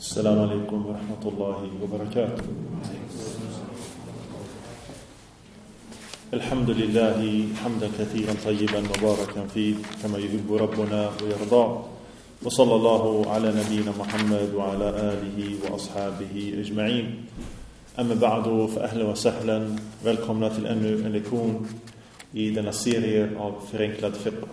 السلام عليكم ورحمة الله وبركاته. الحمد لله حمدا كثيرا طيبا مباركا فيه كما يحب ربنا ويرضى وصلى الله على نبينا محمد وعلى آله وأصحابه أجمعين. أما بعد فأهلا وسهلا. Välkomna till ännu en lektion i denna serie av förenklad fiqh.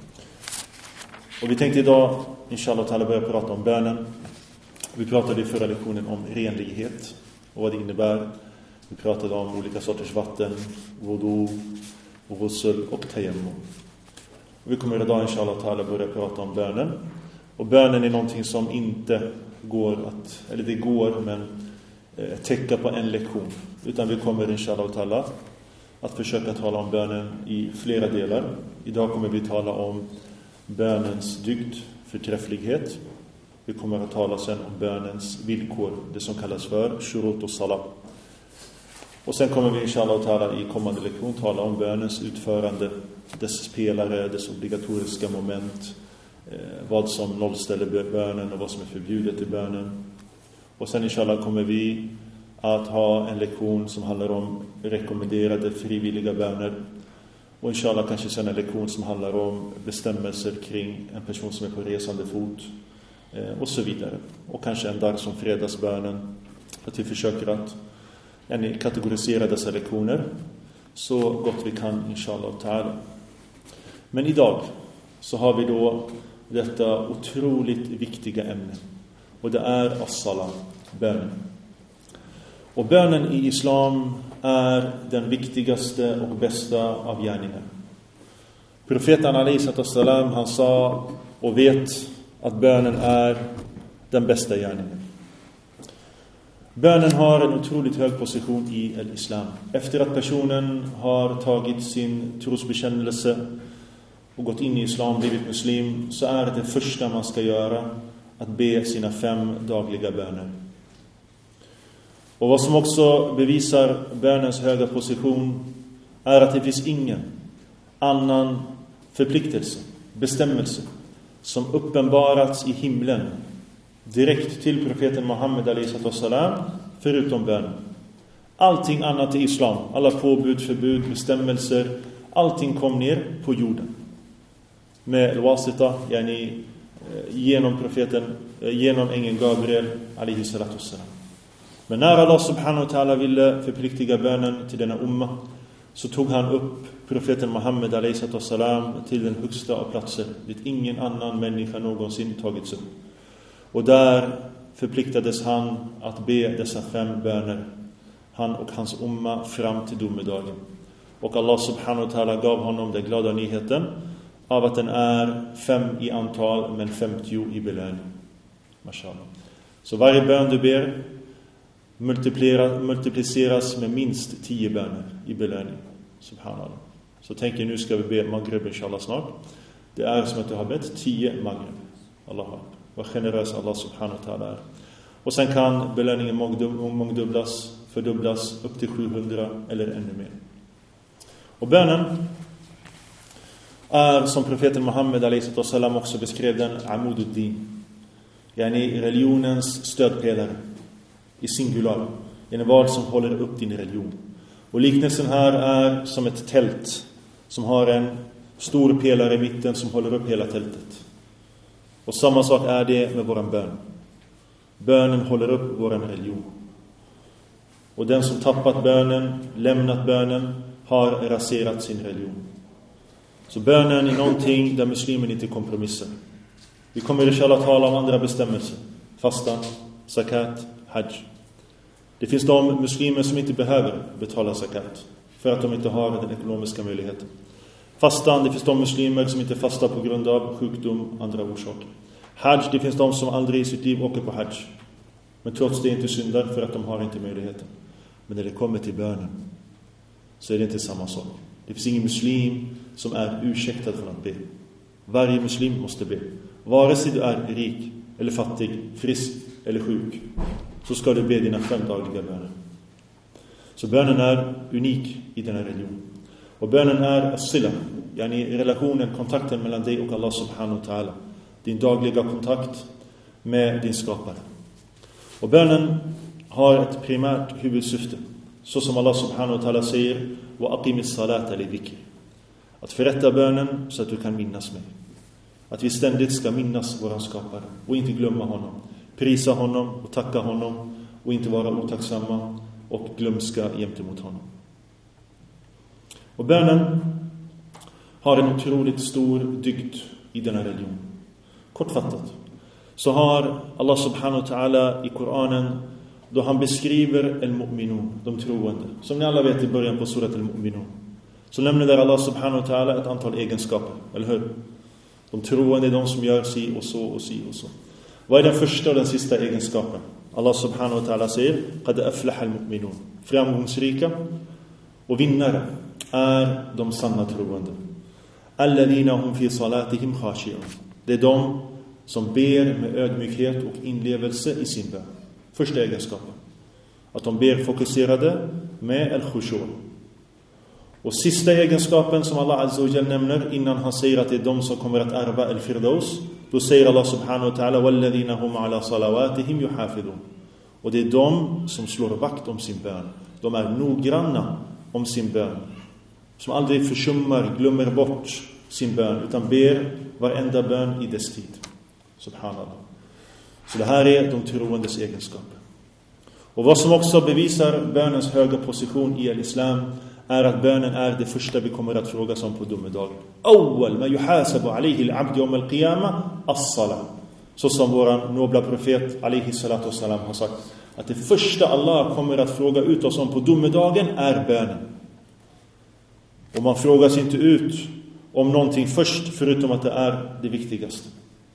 Och vi tänkte idag inshallah ta'ala börja prata om bönen. Vi pratade i förra lektionen om renlighet och vad det innebär. Vi pratade om olika sorters vatten, wudu, ghusl och tayammum. Vi kommer idag inshallah ta'ala börja prata om bönen. Och bönen är någonting som inte går att, eller det går men täcka på en lektion. Utan vi kommer inshallah ta'ala att försöka tala om bönen i flera delar. Idag kommer vi tala om bönens dygd, förträfflighet. Vi kommer att tala sen om bönens villkor, det som kallas för shurut och salat. Och sen kommer vi inshallah ta'ala i kommande lektion tala om bönens utförande, dess spelare, dess obligatoriska moment, vad som nollställer bönen och vad som är förbjudet i bönen. Och sen inshallah kommer vi att ha en lektion som handlar om rekommenderade frivilliga böner. Och inshallah kanske sen en lektion som handlar om bestämmelser kring en person som är på resande fot och så vidare. Och kanske en dag som fredagsbönen. Att vi försöker att kategorisera dessa lektioner så gott vi kan inshallah ta'ala. Men idag så har vi då detta otroligt viktiga ämne. Och det är as-salat, bönen. Och bönen i islam är den viktigaste och bästa av gärningar. Profeten alaihissalam han sa och vet att bönen är den bästa gärningen. Bönen har en otroligt hög position i islam. Efter att personen har tagit sin trosbekännelse och gått in i islam, blivit muslim, så är det första man ska göra att be sina 5 dagliga böner. Och vad som också bevisar bönens höga position är att det finns ingen annan förpliktelse, bestämmelse som uppenbarats i himlen direkt till profeten Muhammed alaihissalam förutom bönen. Allting annat i islam, alla påbud, förbud, bestämmelser, allting kom ner på jorden med al-wasita, yani genom profeten, genom ängeln Gabriel alaihissalam. Men när Allah subhanahu wa ta'ala ville förpliktiga bönen till denna umma, så tog han upp profeten Muhammed alaihissalam till den högsta av platser dit ingen annan människa någonsin tagits upp. Och där förpliktades han att be dessa 5 böner, han och hans umma, fram till domedagen. Och Allah subhanahu wa ta'ala gav honom den glada nyheten av att den är 5 i antal men 50 i belöning. Mashallah. Så varje bön du ber multipliceras med minst 10 böner i belöning. Subhanallah. Så tänker nu ska vi be Maghrib inshallah snart. Det är som att du har bett 10 Maghrib. Allah har. Vad generös Allah subhanahu wa ta'ala är. Och sen kan belöningen mångdubblas, fördubblas upp till 700 eller ännu mer. Och bönen är, som profeten Muhammed alaihissalam också beskrev den, amududdin. Yani religionens stödpelare i singular. Yani vad som håller upp din religion. Och liknelsen här är som ett tält som har en stor pelare i mitten som håller upp hela tältet. Och samma sak är det med våran bön. Bönen håller upp våran religion. Och den som tappat bönen, lämnat bönen, har raserat sin religion. Så bönen är någonting där muslimen inte kompromissar. Vi kommer inshallah tala om andra bestämmelser. Fastan, zakat, hajj. Det finns de muslimer som inte behöver betala zakat för att de inte har den ekonomiska möjligheten. Fastan, det finns de muslimer som inte fastar på grund av sjukdom, andra orsaker. Hajj, det finns de som aldrig i sitt liv åker på hajj. Men trots det inte syndar för att de har inte möjligheten. Men när det kommer till bönen så är det inte samma sak. Det finns ingen muslim som är ursäktad från att be. Varje muslim måste be. Vare sig du är rik eller fattig, frisk eller sjuk, så ska du be dina 5 dagliga böner. Så bönen är unik i denna religion. Och bönen är as-sila, yani relationen, kontakten mellan dig och Allah subhanahu wa ta'ala. Din dagliga kontakt med din skapare. Och bönen har ett primärt huvudsyfte. Så som Allah subhanahu wa ta'ala säger: wa aqimis salata li dhikri. Att förrätta bönen så att du kan minnas mig. Att vi ständigt ska minnas våran skapare och inte glömma honom. Prisa honom och tacka honom och inte vara otacksamma och glömska gentemot honom. Och bönen har en otroligt stor dygd i denna religion. Kortfattat så har Allah subhanahu wa ta'ala i Koranen, då han beskriver al-mu'minun, de troende, som ni alla vet i början på surat al-mu'minun, så nämner där Allah subhanahu wa ta'ala ett antal egenskaper, eller hur? De troende är de som gör si och så och si och så. Vad är den första och den sista egenskapen? Allah subhanahu wa ta'ala säger: qad aflaha al-mu'minun. Framgångsrika och vinnare är de sanna troende. Alladhina hum fi salatihim khashi'un. Det är de som ber med ödmjukhet och inlevelse i sin bön. Första egenskapen. Att de ber fokuserade med al-khushu'. Och sista egenskapen som Allah azza wa jalla nämner innan han säger att det är de som kommer att ärva al-firdaus, då säger Allah subhanahu wa ta'ala: walladhina hum ala salawatihim yuhafidun. Och det är de som slår vakt om sin bön. De är noggranna om sin bön. Som aldrig försummar, glömmer bort sin bön, utan ber varenda bön i dess tid. Subhanallah. Så det här är de troendes egenskaper. Och vad som också bevisar bönens höga position i al-Islam är att bönen är det första vi kommer att frågas om på domedagen. Awwal ma yuhasabu alayhi al-'abd yawm al-qiyamah as-salat. Så som våran nobla profet alayhi salatu wassalam har sagt, att det första Allah kommer att fråga ut oss om på domedagen är bönen. Och man frågas inte ut om någonting först förutom att det är det viktigaste.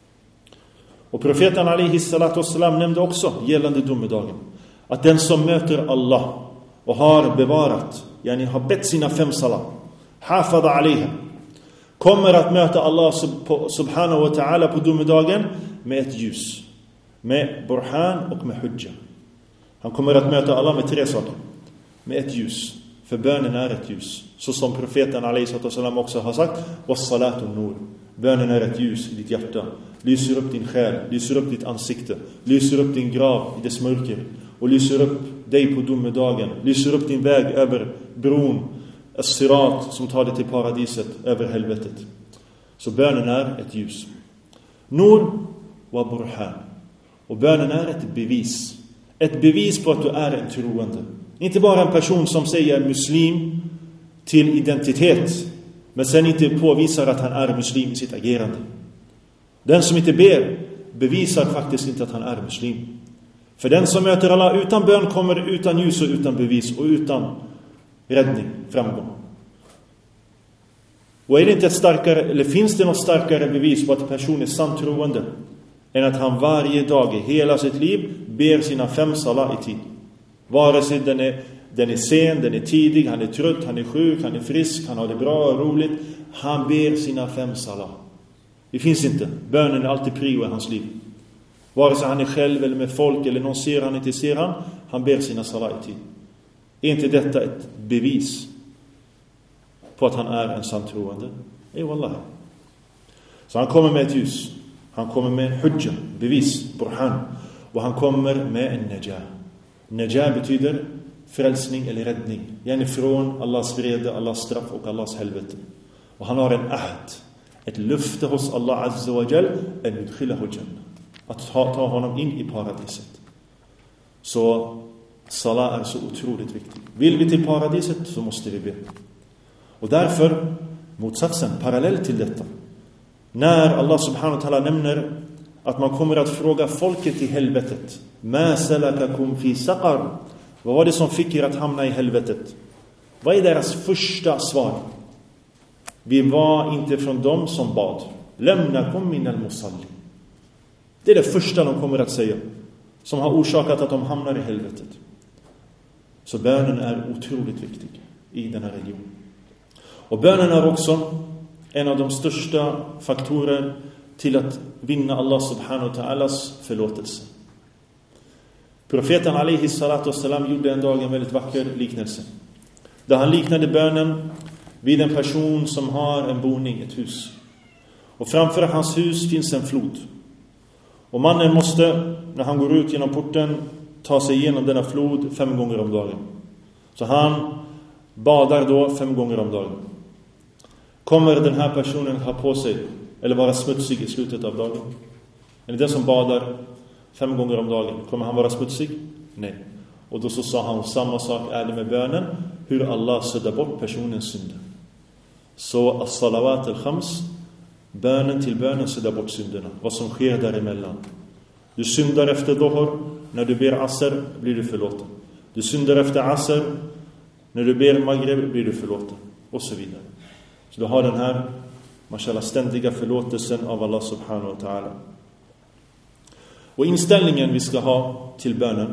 Och profeten alayhi salatu wassalam nämnde också gällande domedagen att den som möter Allah och har bevarat, yani har bett sina 5 salat, hafada alayha, kommer att möta Allah subhanahu wa ta'ala på domedagen med ett ljus, med burhan och med hujja. Han kommer att möta Allah med 3 saker. Med ett ljus, för bönen är ett ljus. Så som profeten alayhi salatu wassalam också har sagt: was-salatu nur. Bönen är ett ljus i ditt hjärta. Lyser upp din själ, lyser upp ditt ansikte, lyser upp din grav i dess mörker och lyser upp dig på domedagen, lyser upp din väg över bron, as-sirat, som tar dig till paradiset, över helvetet. Så bönen är ett ljus. Nur wa burhan. Och bönen är ett bevis. Ett bevis på att du är en troende. Inte bara en person som säger muslim till identitet, men sen inte påvisar att han är muslim i sitt agerande. Den som inte ber bevisar faktiskt inte att han är muslim. För den som möter Allah utan bön kommer utan ljus och utan bevis och utan räddning, framgång. Och är det inte ett starkare, eller finns det något starkare bevis på att en person är sant troende än att han varje dag i hela sitt liv ber sina 5 salat i tid? Vare sig den är sen, den är tidig, han är trött, han är sjuk, han är frisk, han har det bra och roligt. Han ber sina 5 salat. Det finns inte. Bönen är alltid prio i hans liv. Vare sig han är själv eller med folk eller någon ser han, inte ser han. Han ber sina salat i tid. Är inte detta ett bevis på att han är en sant troende? Wallah. Så han kommer med ett ljus. Han kommer med en hujja, bevis, burhan. Och han kommer med en najah. Najah betyder frälsning eller räddning. Yani från Allahs vrede, Allahs straff och Allahs helvete. Och han har en ahd, ett löfte hos Allah azza wa jal, en udkhilahu jannah. Att ta honom in i paradiset. Så salat är så otroligt viktigt. Vill vi till paradiset så måste vi be. Och därför, motsatsen, parallell till detta. När Allah subhanahu wa ta'ala nämner att man kommer att fråga folket i helvetet: Ma salakakum fi saqar? Vad var det som fick er att hamna i helvetet? Vad är deras första svar? Vi var inte från dem som bad. Lämnakum min al-musalli. Det är det första de kommer att säga, som har orsakat att de hamnar i helvetet. Så bönen är otroligt viktig i denna religion. Och bönen är också en av de största faktorer till att vinna Allah subhanahu wa ta'alas förlåtelse. Profeten alayhi salatu wassalam gjorde en dag en väldigt vacker liknelse. Där han liknade bönen vid en person som har en boning, ett hus. Och framför hans hus finns en flod. Och mannen måste, när han går ut genom porten, ta sig igenom denna flod 5 gånger om dagen. Så han badar då 5 gånger om dagen. Kommer den här personen ha på sig eller vara smutsig i slutet av dagen? Eller den som badar 5 gånger om dagen, kommer han vara smutsig? Nej. Och då så sa han samma sak är det med bönen, hur Allah suddar bort personens synder. Så as-salawat al-khams, bönen till bönen suddar bort synderna. Vad som sker däremellan. Du syndar efter Dhuhr, när du ber Asr blir du förlåten. Du syndar efter Asr, när du ber Maghrib blir du förlåten. Och så vidare. Så du har den här, mashallah, ständiga förlåtelsen av Allah subhanahu wa ta'ala. Och inställningen vi ska ha till bönen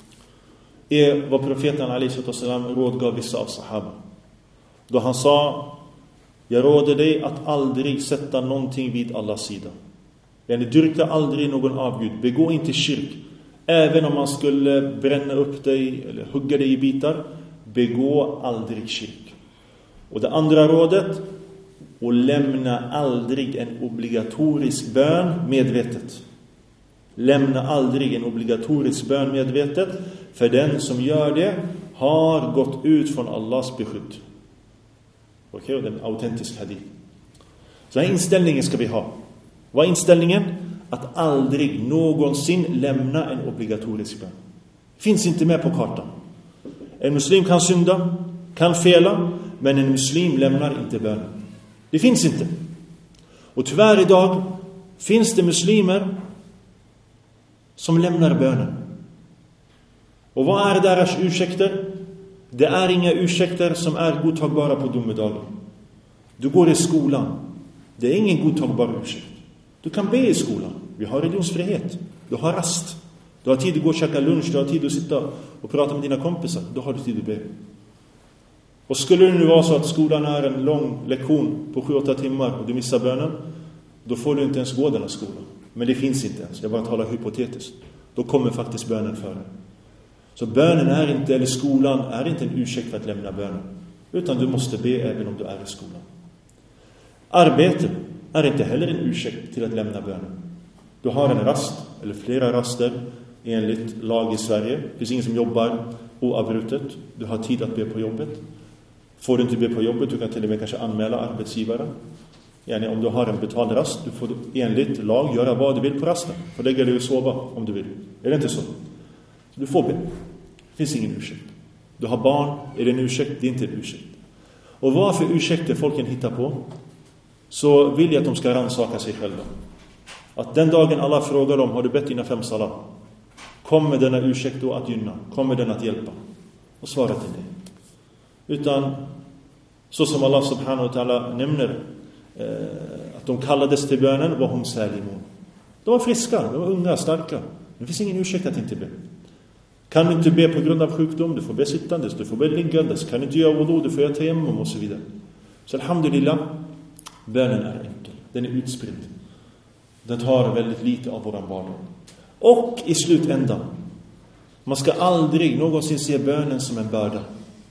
är vad profeten alaihissalam rådgav vissa av sahaba. Då han sa, jag råder dig att aldrig sätta någonting vid Allahs sida. Dyrka aldrig någon avgud. Begå inte shirk. Även om man skulle bränna upp dig eller hugga dig i bitar, begå aldrig shirk. Och det andra rådet, och lämna aldrig en obligatorisk bön medvetet. Lämna aldrig en obligatorisk bön medvetet, för den som gör det har gått ut från Allahs beskydd. Okej, och det är en autentisk hadith. Så den inställningen ska vi ha. Vad är inställningen? Att aldrig någonsin lämna en obligatorisk bön. Finns inte med på kartan. En muslim kan synda, kan fela, men en muslim lämnar inte bönen. Det finns inte. Och tyvärr idag finns det muslimer som lämnar bönen. Och vad är deras ursäkter? Det är inga ursäkter som är godtagbara på domedagen. Du går i skolan. Det är ingen godtagbar ursäkt. Du kan be i skolan. Vi har religionsfrihet. Du har rast. Du har tid att gå och käka lunch. Du har tid att sitta och prata med dina kompisar. Då har du tid att be. Och skulle det nu vara så att skolan är en lång lektion på 7-8 timmar och du missar bönen, då får du inte ens gå den här skolan. Men det finns inte ens. Jag bara talar hypotetiskt. Då kommer faktiskt bönen före. Så bönen är inte, eller skolan är inte en ursäkt för att lämna bönen. Utan du måste be även om du är i skolan. Arbete är inte heller en ursäkt till att lämna bönen. Du har en rast, eller flera raster enligt lag i Sverige. Det finns ingen som jobbar oavbrutet. Du har tid att be på jobbet. Får du inte be på jobbet, du kan till och med kanske anmäla arbetsgivaren. Om du har en betald rast, du får enligt lag göra vad du vill på rasten. Och lägga dig och sova om du vill. Är det inte så? Du får be. Det finns ingen ursäkt. Du har barn, är det en ursäkt? Det är inte en ursäkt. Och vad för ursäkter folken hittar på, så vill jag att de ska rannsaka sig själva. Att den dagen alla frågar dem, har du bett dina 5 salat? Kommer denna ursäkt då att gynna? Kommer den att hjälpa? Och svara till det. Utan, så som Allah subhanahu wa ta'ala nämner, att de kallades till bönen, var hum salimun. De var friska, de var unga, starka. Det finns ingen ursäkt att inte be. Kan du inte be på grund av sjukdom, du får be sittandes, du får be liggandes. Kan du inte göra wudu, du får göra tayammum och så vidare. Så alhamdulillah, bönen är enkel. Den är utspridd. Den tar väldigt lite av våran vardag. Och i slutändan, man ska aldrig någonsin se bönen som en börda.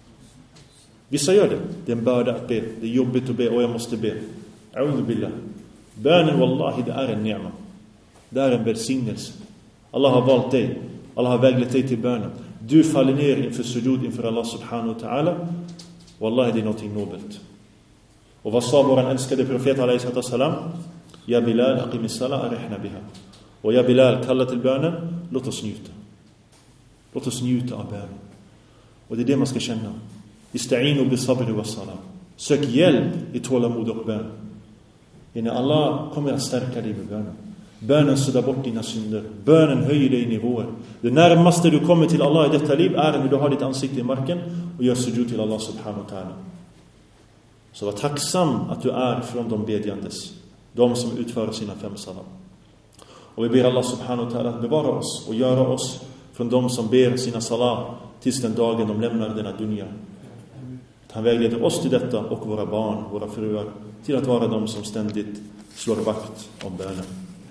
Vissa gör det. Det är en börda att be. Det är jobbigt att be och jag måste be. A'udhu billah. Bönen, wallahi, det är en ni'ma. Det är en välsignelse. Allah har valt dig. Allah har väglett dig till bönen. Du faller ner inför sujud inför Allah subhanahu wa ta'ala. Wallahi, det är någonting nobelt. Och vad sa våran älskade profet alaihi salam? Ja Bilal, aqimis salat, arihna biha. Och ja Bilal, kalla till bönen. Låt oss njuta. Låt oss njuta av bönen. Och det är det man ska känna. Ista'inu bis sabri was salam. Sök hjälp i tålamod och bön. Innan Allah kommer att stärka dig med bönen. Bönen suddar bort dina synder. Bönen höjer dig i nivåer. Det närmaste du kommer till Allah i detta liv är när du har ditt ansikte i marken och gör sujud till Allah subhanahu wa ta'ala. Så var tacksam att du är från de bedjandes. De som utför sina 5 salat. Och vi ber Allah subhanahu wa ta'ala att bevara oss och göra oss från de som ber sina salat tills den dagen de lämnar denna dunya. Han vägleder oss till detta och våra barn, våra fruar, till att vara de som ständigt slår vakt om bönen.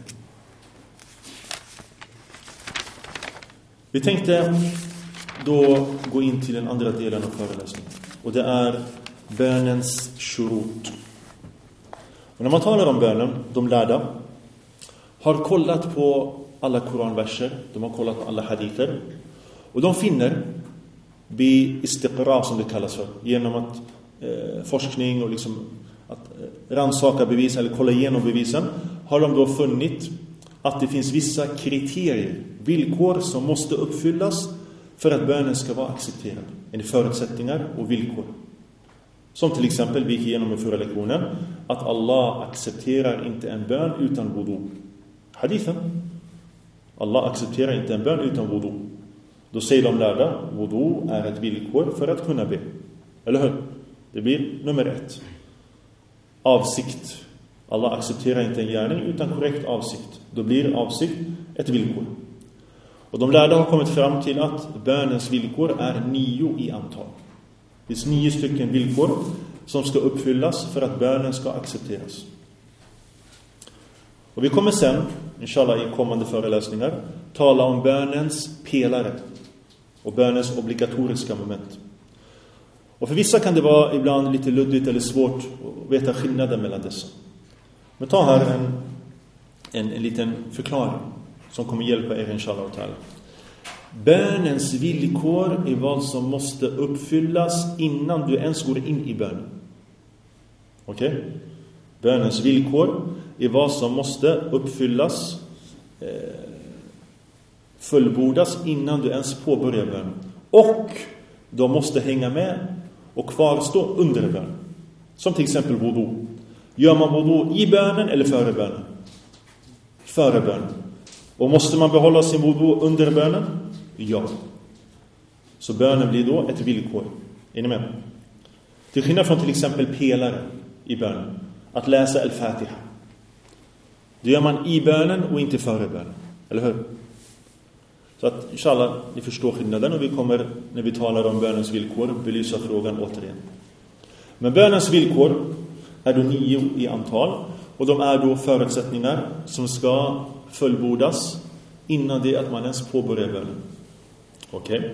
Vi tänkte då gå in till den andra delen av föreläsningen. Och det är bönens shurut. Och när man talar om bönen, de lärda har kollat på alla koranverser, de har kollat på alla hadither Och de finner bi-istiqra, som det kallas för, genom att forskning och liksom att rannsaka bevis eller kolla igenom bevisen, har de då funnit att det finns vissa kriterier, villkor som måste uppfyllas för att bönen ska vara accepterad. En förutsättningar och villkor. Som till exempel, vi gick igenom i förra lektionen, att Allah accepterar inte en bön utan wudu. Hadithen. Allah accepterar inte en bön utan wudu. Då säger de lärda, wudu är ett villkor för att kunna be. Eller hur? Det blir nummer 1. Avsikt. Allah accepterar inte en gärning utan korrekt avsikt. Då blir avsikt ett villkor. Och de lärda har kommit fram till att bönens villkor är 9 i antal. Det finns 9 stycken villkor som ska uppfyllas för att bönen ska accepteras. Och vi kommer sen, inshallah i kommande föreläsningar, tala om bönens pelare och bönens obligatoriska moment. Och för vissa kan det vara ibland lite luddigt eller svårt att veta skillnaden mellan dessa. Men ta här en liten förklaring som kommer hjälpa er inshallah. Bönens villkor är vad som måste uppfyllas innan du ens går in i bönen. Okej? Bönens villkor är vad som måste uppfyllas, fullbordas innan du ens påbörjar bönen. Och de måste hänga med och kvarstå under bönen. Som till exempel wudu. Gör man wudu i bönen eller före bönen? Före bönen. Och måste man behålla sin wudu under bönen? Ja. Så bönen blir då ett villkor. Är ni med? Till skillnad från till exempel pelare i bönen. Att läsa al-Fatiha. Det gör man i bönen och inte före bönen. Eller hur? Så att inshallah ni förstår skillnaden, och vi kommer när vi talar om bönens villkor belysa frågan återigen. Men bönens villkor är då 9 i antal, och de är då förutsättningar som ska fullbordas innan det att man ens påbörjar bönen. Okej?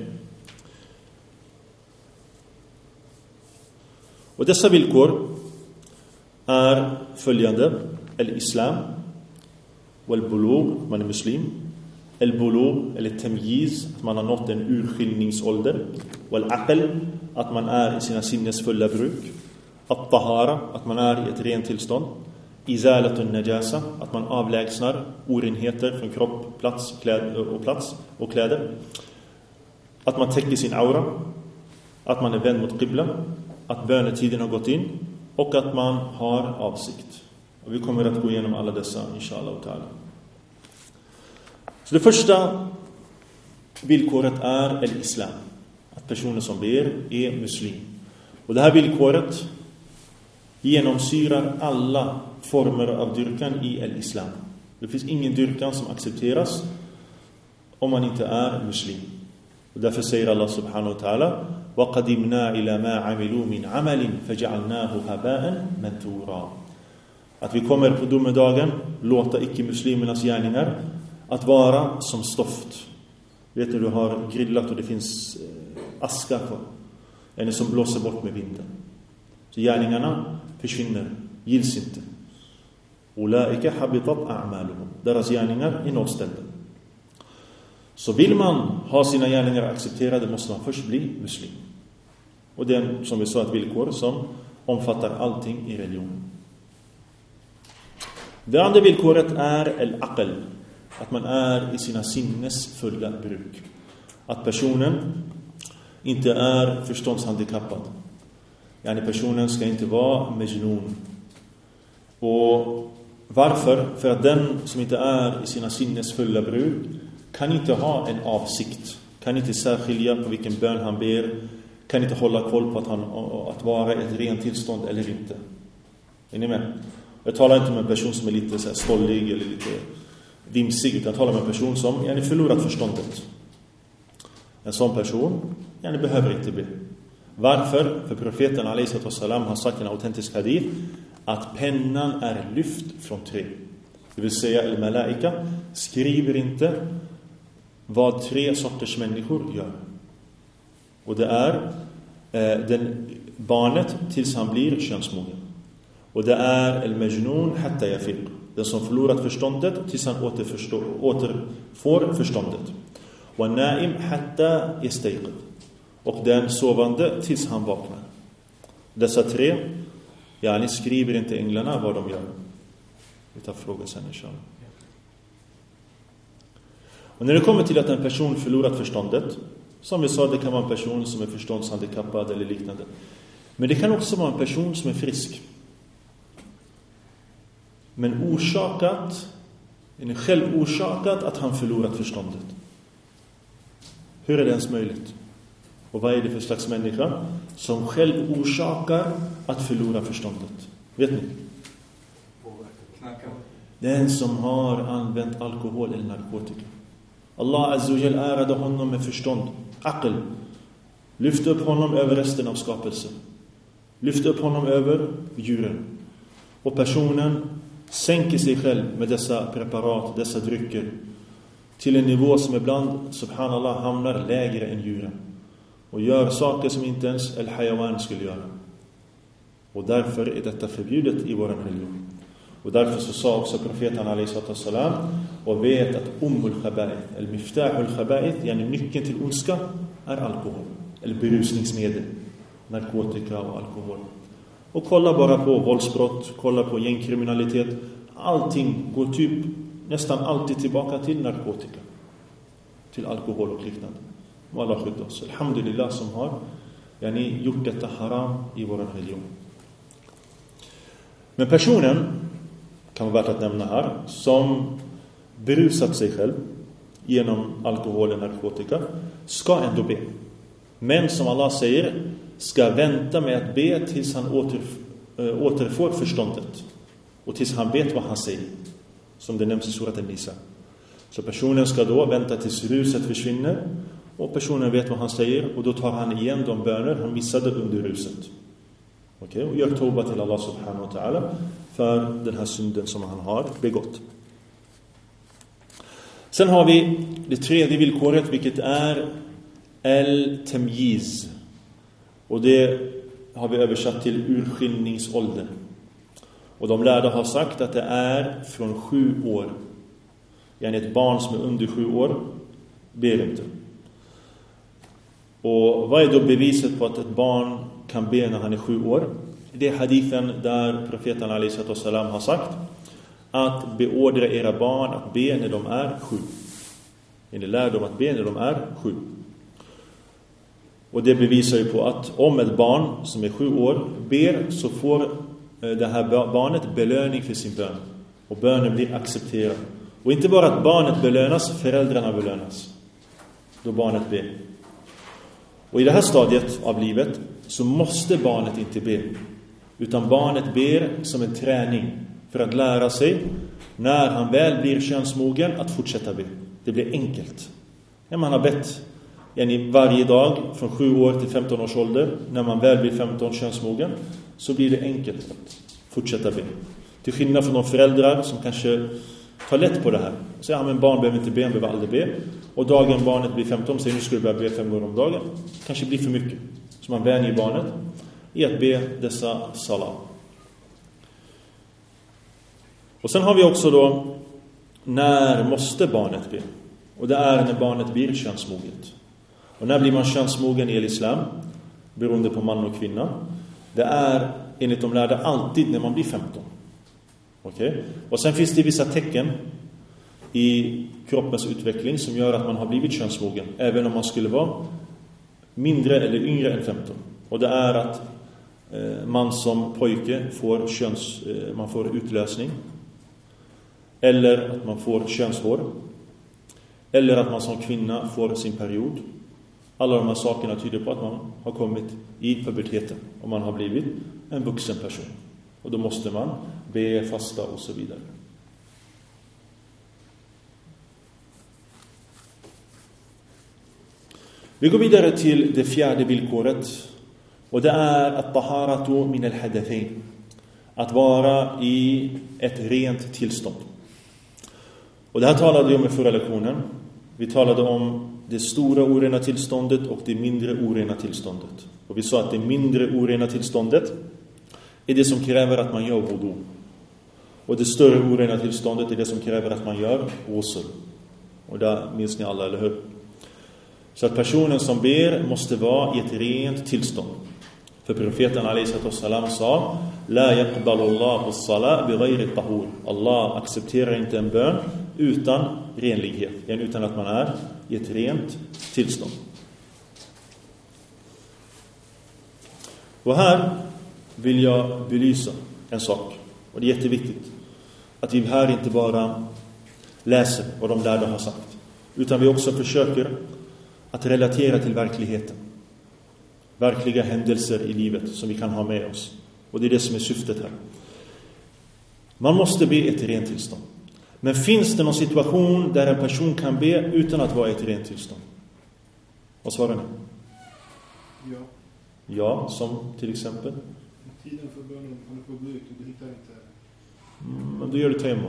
Och dessa villkor är följande: al-Islam wal-bulugh, man är muslim, al-bulugh eller tamyiz, att man har nått en urskiljningsålder, wal-aql, att man är i sina sinnes fulla bruk, at-tahara, att man är i ett rent tillstånd, izalatun najasa, att man avlägsnar orenheter från kropp, plats och kläder, att man täcker sin aura, att man är vänd mot qibla, att bönetiden har gått in och att man har avsikt. Och vi kommer att gå igenom alla dessa inshallah ta'ala. Så det första villkoret är al-Islam, att personen som ber är muslim. Och det här villkoret genomsyrar alla former av dyrkan i al-Islam. Det finns ingen dyrkan som accepteras om man inte är muslim. Och därför säger Allah subhanahu wa ta'ala: وَقَدِمْنَا إِلَى مَا عَمِلُوا مِنْ عَمَلٍ فَجَعَلْنَاهُ هَبَاءً مَنْثُورًا. Att vi kommer på domedagen låta icke-muslimernas gärningar att vara som stoft. Vet du har grillat och det finns aska kvar. Eller som blåser bort med vinden. Så gärningarna försvinner, gills inte. Ulaika habitat a'maluhum. Deras gärningar är nollställda. Så vill man ha sina gärningar accepterade måste man först bli muslim. Och det är, som vi sa, ett villkor som omfattar allting i religionen. Det andra villkoret är al-aql, att man är i sina sinnes fulla bruk. Att personen inte är förståndshandikappad. Yani personen ska inte vara majnun. Och varför? För att den som inte är i sina sinnes fulla bruk kan inte ha en avsikt. Kan inte särskilja på vilken bön han ber. Kan inte hålla koll på att vara i ett rent tillstånd eller inte. Är ni med? Jag talar inte om en person som är lite så här stollig eller lite vimsig, utan jag talar om en person som är förlorat förståndet. En sån person behöver inte be. Varför? För profeten ﷺ har sagt i en autentisk hadith att pennan är lyft från trä. Det vill säga al-malaika skriver inte vad 3 sorters människor gör. Och det är barnet tills han blir könsmogen. Och det är al-majnun hatta yafiq, den som förlorat förståndet tills han återfår förståndet. وَالنَّائِمْ حَتَّى يَسْتَيْقِظ. Och den sovande tills han vaknar. Dessa tre, ni skriver inte änglarna vad de gör. Vi tar frågan sen inshallah. Och när det kommer till att en person förlorat förståndet, som vi sa, det kan vara en person som är förståndshandikappad eller liknande. Men det kan också vara en person som är frisk. Men själv orsakat att han förlorat förståndet. Hur är det ens möjligt? Och vad är det för slags människa som själv orsakar att förlora förståndet? Vet ni? Den som har använt alkohol eller narkotika. Allah Azza wa Jal ärade honom med förstånd, aql. Lyfte upp honom över resten av skapelsen. Lyfte upp honom över djuren. Och personen sänker sig själv med dessa preparat, dessa drycker, till en nivå som ibland, subhanallah, hamnar lägre än djuren. Och gör saker som inte ens al-hayawan skulle göra. Och därför är detta förbjudet i vår religion. Och därför så sa också profeten alaihissalam, och vet att khaba'ith, al-miftahul khaba'ith, nyckeln till ondska är alkohol. Eller berusningsmedel, narkotika och alkohol. Och kolla bara på våldsbrott, kolla på gängkriminalitet. Allting går nästan alltid tillbaka till narkotika. Till alkohol och liknande. Och Allah skyddar oss. Alhamdulillah som har gjort detta haram i vår religion. Men personen, kan vara värt att nämna här, som berusat sig själv genom alkohol och narkotika, ska ändå be. Men som Allah säger, ska vänta med att be tills han återfår förståndet. Och tills han vet vad han säger. Som det nämns i surat An-Nisa. Så personen ska då vänta tills ruset försvinner. Och personen vet vad han säger. Och då tar han igen de böner han missade under ruset. Okej? Och gör toba till Allah subhanahu wa ta'ala för den här synden som han har begått. Sen har vi det tredje villkoret, vilket är al-tamyiz. Och det har vi översatt till urskiljningsålder. Och de lärda har sagt att det är från 7 år. Ett barn som är under 7 år ber inte. Och vad är då beviset på att ett barn kan be när han är 7 år? Det är hadithen där profeten alaihissalam har sagt att beordra era barn att be när de är 7. Ni lär dem att be när de är 7. Och det bevisar ju på att om ett barn som är 7 år ber, så får det här barnet belöning för sin bön. Och bönen blir accepterad. Och inte bara att barnet belönas, föräldrarna belönas. Då barnet ber. Och i det här stadiet av livet så måste barnet inte be. Utan barnet ber som en träning för att lära sig, när han väl blir könsmogen, att fortsätta be. Det blir enkelt. När man har bett varje dag från 7 år till 15 års ålder, när man väl blir 15 könsmogen, så blir det enkelt att fortsätta be. Till skillnad från de föräldrar som kanske tar lätt på det här. Säger men barn behöver inte be, behöver aldrig be. Och dagen barnet blir 15 säger nu ska du börja be 5 gånger om dagen. Kanske blir för mycket. Så man vänjer barnet i att be dessa salam. Och sen har vi också då, när måste barnet be? Och det är när barnet blir könsmoget. Och när blir man könsmogen i islam? Beroende på man och kvinna. Det är enligt de lärda alltid när man blir 15. Okej? Och sen finns det vissa tecken i kroppens utveckling som gör att man har blivit könsmogen, även om man skulle vara mindre eller yngre än 15. Och det är att man som pojke man får utlösning, eller att man får könshår, eller att man som kvinna får sin period. Alla de här sakerna tyder på att man har kommit i puberteten och man har blivit en vuxen person. Och då måste man be, fasta och så vidare. Vi går vidare till det fjärde villkoret. Och det är att taharatu min al-hadathain. Att vara i ett rent tillstånd. Och det här talade vi om i förra lektionen. Vi talade om det stora orena tillståndet och det mindre orena tillståndet. Och vi sa att det mindre orena tillståndet är det som kräver att man gör wudu. Och det större orena tillståndet är det som kräver att man gör ghusl. Och där minns ni alla, eller hur? Så att personen som ber måste vara i ett rent tillstånd. För profeten alaihissalam sa: La yaqbalullahu as-salat bighayri tahur. Allah accepterar inte en bön utan renlighet, utan att man är i ett rent tillstånd. Och här vill jag belysa en sak, och det är jätteviktigt att vi här inte bara läser vad de lärda har sagt, utan vi också försöker att relatera till verkligheten, verkliga händelser i livet som vi kan ha med oss. Och det är det som är syftet här. Man måste be ett rent tillstånd. Men finns det någon situation där en person kan be utan att vara i ett rent tillstånd? Vad svarar ni? Ja. Ja, som till exempel? Tiden för bönen, han är på gå ut och du hittar inte. Men då gör du tayammum.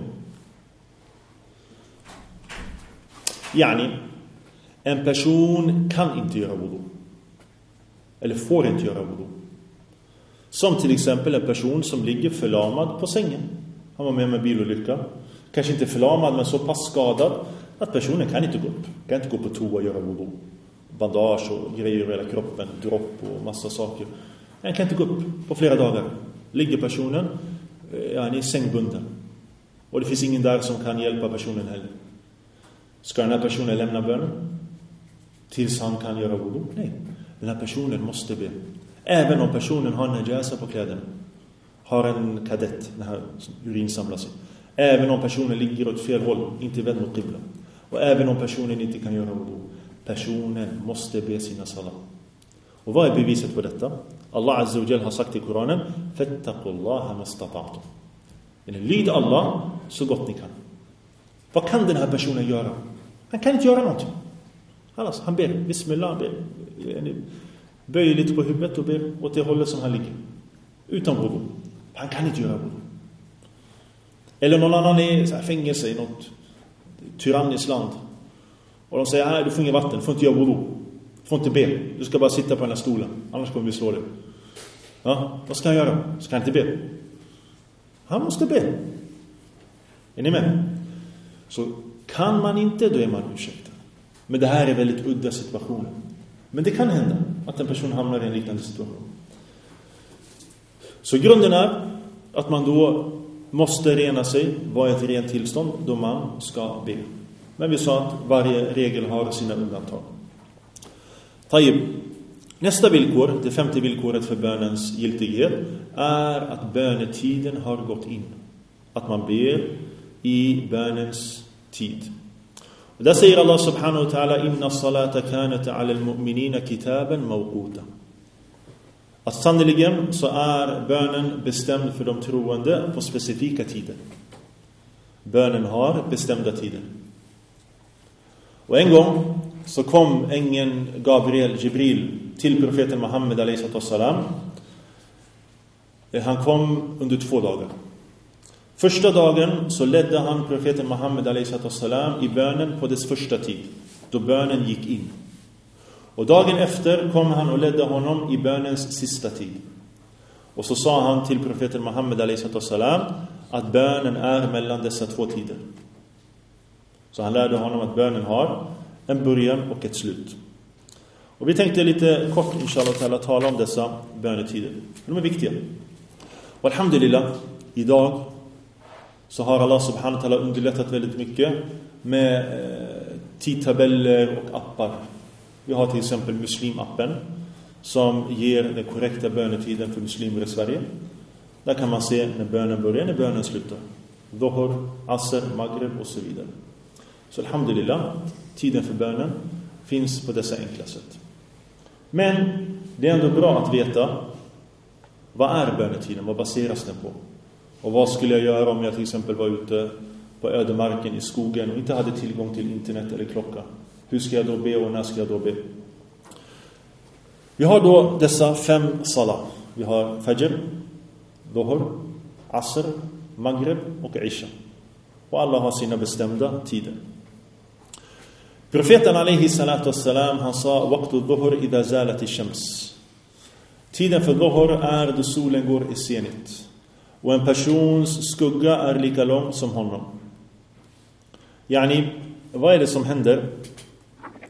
Yani, en person kan inte göra wudu. Eller får inte göra wudu. Som till exempel en person som ligger förlamad på sängen. Han var med bilolycka. Kanske inte förlamad, men så pass skadad att personen kan inte gå upp. Kan inte gå på toa och göra wudu. Bandage och grejer över hela kroppen, dropp och massa saker. Han kan inte gå upp på flera dagar. Ligger personen i sängbunden. Och det finns ingen där som kan hjälpa personen heller. Ska den här personen lämna bönen tills han kan göra wudu? Nej. Den här personen måste be. Även om personen har najasa på kläderna. Har en kadett när urin samlas sig. Även om personen ligger åt fel håll, inte vänd mot qibla. Och även om personen inte kan göra wudu. Personen måste be sina salat. Och vad är beviset på detta? Allah Azza wa Jal har sagt i Koranen: Fattaqullaha mastata'tum. Lyd Allah så gott ni kan. Vad kan den här personen göra? Han kan inte göra någonting. Han ber, bismillah, böjer lite på huvudet och ber åt det hållet som han ligger. Utan wudu. Han kan inte göra wudu. Eller någon annan är så här fängelse i något tyranniskt land. Och de säger: nej, du får ingen vatten, du får inte göra wudu. Du får inte be, du ska bara sitta på den här stolen. Annars kommer vi slå dig. Ja, vad ska han göra? Ska han inte be? Han måste be. Är ni med? Så kan man inte, då är man ursäktad. Men det här är väldigt udda situationer. Men det kan hända att en person hamnar i en liknande situation. Så grunden är att man då måste rena sig, vara i ett rent tillstånd då man ska be. Men vi sa att varje regel har sina undantag. Tayyib. Nästa villkor, det femte villkoret för bönens giltighet, är att bönetiden har gått in. Att man ber i bönens tid. Och där säger Allah subhanahu wa ta'ala: Inna salata kanat 'ala al-mu'minina kitaban mawquta. Att sannoliken så är bönen bestämd för de troende på specifika tider. Bönen har bestämda tider. Och en gång så kom ängeln Jibril till profeten Muhammed alaihissalam. Han kom under 2 dagar. Första dagen så ledde han profeten Muhammed alaihissalam i bönen på dess första tid, då bönen gick in. Och dagen efter kom han och ledde honom i bönens sista tid. Och så sa han till profeten Muhammed alaihissalam att bönen är mellan dessa 2 tider. Så han lärde honom att bönen har en början och ett slut. Och vi tänkte lite kort inshallah tala om dessa bönetider. De är viktiga. Och alhamdulillah, idag så har Allah subhanahu wa ta'ala underlättat väldigt mycket med tidtabeller och appar. Vi har till exempel Muslim-appen som ger den korrekta bönetiden för muslimer i Sverige. Där kan man se när bönen börjar, när bönen slutar. Dhuhr, Asr, Maghrib och så vidare. Så alhamdulillah, tiden för bönen finns på dessa enkla sätt. Men det är ändå bra att veta vad är bönetiden, vad baseras den på? Och vad skulle jag göra om jag till exempel var ute på ödemarken i skogen och inte hade tillgång till internet eller klocka? Hur ska jag då be och när ska jag då be? Vi har då dessa 5 salat. Vi har Fajr, Dhuhr, Asr, Maghrib och Isha. Och alla har sina bestämda tider. Profeten alaihi salatu wassalam, han sa: Waqtu dhuhr idha zalat ash-shams. Tiden för dhuhr är då solen går i zenit. Och en persons skugga är lika lång som honom. Yani, vad är det som händer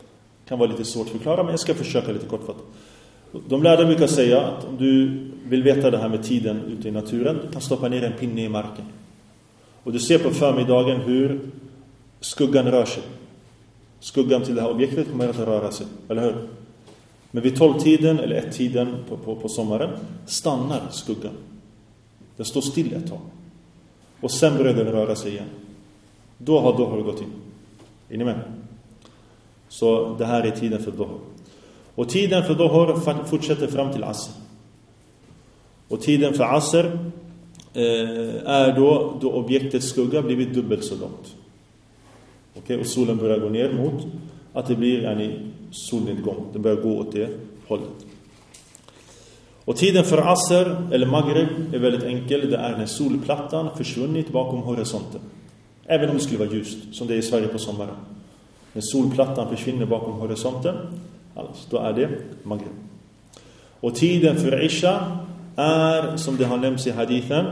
Kan vara lite svårt att förklara, men jag ska försöka lite kortfattat. De lärda brukar säga att om du vill veta det här med tiden ute i naturen, du kan stoppa ner en pinne i marken. Och du ser på förmiddagen hur skuggan rör sig. Skuggan till det här objektet kommer att röra sig, eller hur? Men vid 12-tiden eller 1-tiden på sommaren stannar skuggan. Den står still ett tag. Och sen börjar den röra sig igen. Då har det gått in. Är ni med? Så det här är tiden för Dhuhr. Och tiden för Dhuhr fortsätter fram till Asr. Och tiden för Asr är då objektets skugga blivit dubbelt så långt. Okej, och solen börjar gå ner mot att det blir en solnedgång. Den börjar gå åt det hållet. Och tiden för Asr eller Maghrib är väldigt enkel. Det är när solplattan försvunnit bakom horisonten. Även om det skulle vara ljust, som det är i Sverige på sommaren. När solplattan försvinner bakom horisonten, alltså, då är det Maghrib. Och tiden för Isha är, som det har nämnts i hadithen,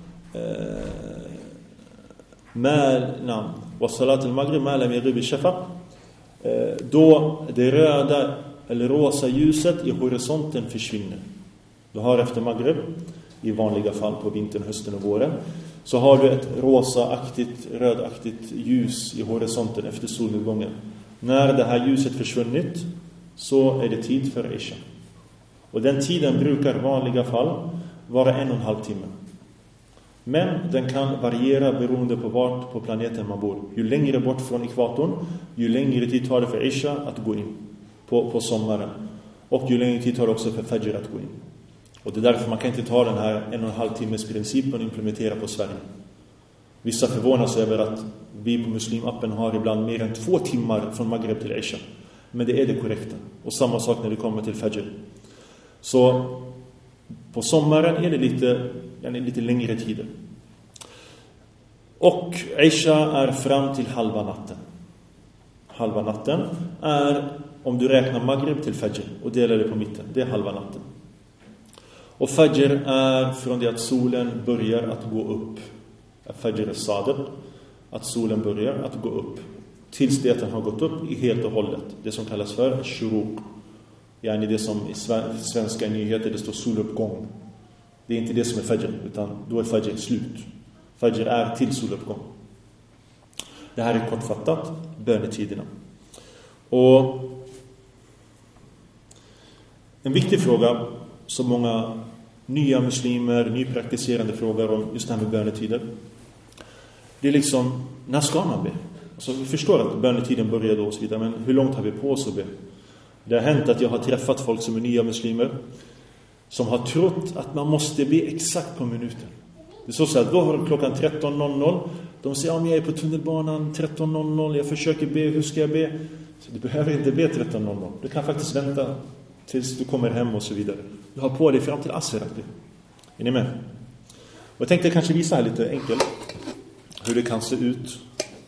salat al-Maghrib ma lam yaghib ash-shafaq, då det röda eller rosa ljuset i horisonten försvinner. Du har efter Maghrib, i vanliga fall på vintern, hösten och våren, så har du ett rosaaktigt, rödaktigt ljus i horisonten efter solnedgången. När det här ljuset försvunnit så är det tid för Isha. Och den tiden brukar i vanliga fall vara 1,5 timme. Men den kan variera beroende på vart på planeten man bor. Ju längre bort från ekvatorn, ju längre tid tar det för Isha att gå in på sommaren. Och ju längre tid tar det också för Fajr att gå in. Och det är därför man kan inte ta den här 1,5 timmes principen och implementera på Sverige. Vissa förvånas över att vi på Muslimappen har ibland mer än 2 timmar från Maghrib till Isha. Men det är det korrekta. Och samma sak när det kommer till Fajr. Så på sommaren är det lite längre tider. Och Isha är fram till halva natten. Halva natten är, om du räknar Maghrib till Fajr och delar det på mitten, det är halva natten. Och Fajr är från det att solen börjar att gå upp. Fajr al-Sadiq, att solen börjar att gå upp. Tills det att den har gått upp i helt och hållet. Det som kallas för shuruq. Yani det som i svenska nyheter det står soluppgång. Det är inte det som är Fajr, utan då är Fajr slut. Fajr är till soluppgång. Det här är kortfattat bönetiderna. Och en viktig fråga som många nya muslimer, nypraktiserande frågar om just det här med bönetider. Det är liksom, när ska man be? Alltså, vi förstår att bönetiden börjar då och så vidare, men hur långt har vi på oss att be? Det har hänt att jag har träffat folk som är nya muslimer som har trott att man måste be exakt på minuten. Det är så att då har de klockan 13.00. De säger, om jag är på tunnelbanan 13.00, jag försöker be, hur ska jag be? Så du behöver inte be 13.00. Du kan faktiskt vänta tills du kommer hem och så vidare. Du har på dig fram till Asr att be. Är ni med? Och jag tänkte kanske visa här lite enkelt hur det kan se ut.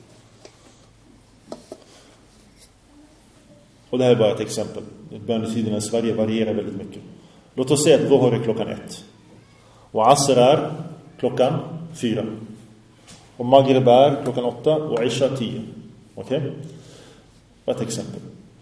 Och det här är bara ett exempel. Bönetiderna i Sverige varierar väldigt mycket. Låt oss säga att Dhuhr är klockan 1. Och Asr är klockan 4. Och Maghrib är klockan 8 och Isha 10. Okej? Ett exempel.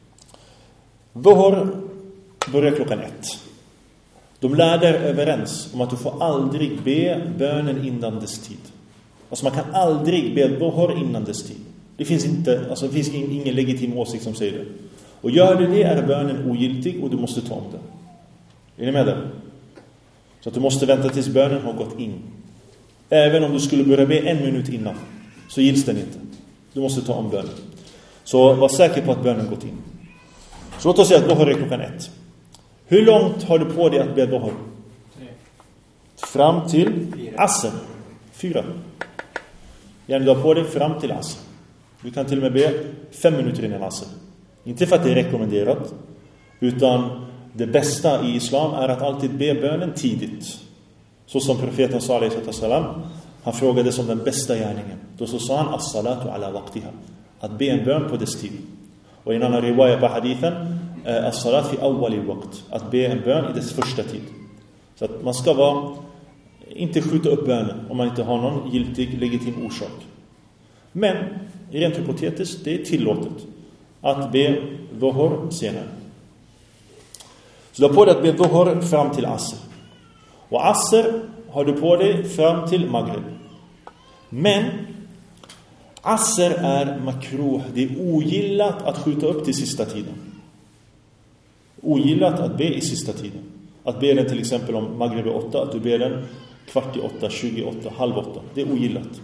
Dhuhr börjar klockan 1. De lärde är överens om att du får aldrig be bönen innan dess tid. Alltså man kan aldrig be Dhuhr innan dess tid. Det finns ingen legitim åsikt som säger det. Och gör du det är bönen ogiltig och du måste ta om den. Är ni med där? Så att du måste vänta tills bönen har gått in. Även om du skulle börja be 1 minut innan så gills den inte. Du måste ta om bönen. Så var säker på att bönen gått in. Så låt oss säga att Dhuhr är klockan 1. Hur långt har du på dig att be Dhuhr? 3. Fram till Asr. 4. Gärna du har på dig fram till Asr. Du kan till och med be 5 minuter innan Asr. Inte för att det är rekommenderat, utan det bästa i islam är att alltid be bönen tidigt. Så som profeten sallallahu alaihi wasallam, han frågade om den bästa gärningen. Då så sa han as-salatu ala waqtiha, att be en bön på dess tid. Och i en annan riwaya på hadithen, as-salat fi awwali waqt, att be en bön i dess första tid. Så att man ska inte skjuta upp bönen om man inte har någon giltig, legitim orsak. Men rent hypotetiskt, det är tillåtet att be dhuhr senare. Så du har på dig att be dhuhr fram till asr. Och asr har du på dig fram till maghrib. Men asr är makruh. Det är ogillat att skjuta upp till sista tiden. Ogillat att be i sista tiden. Att be den till exempel om maghrib är 8, att du ber den 7:45, 7:20, 7:30. Det är ogillat.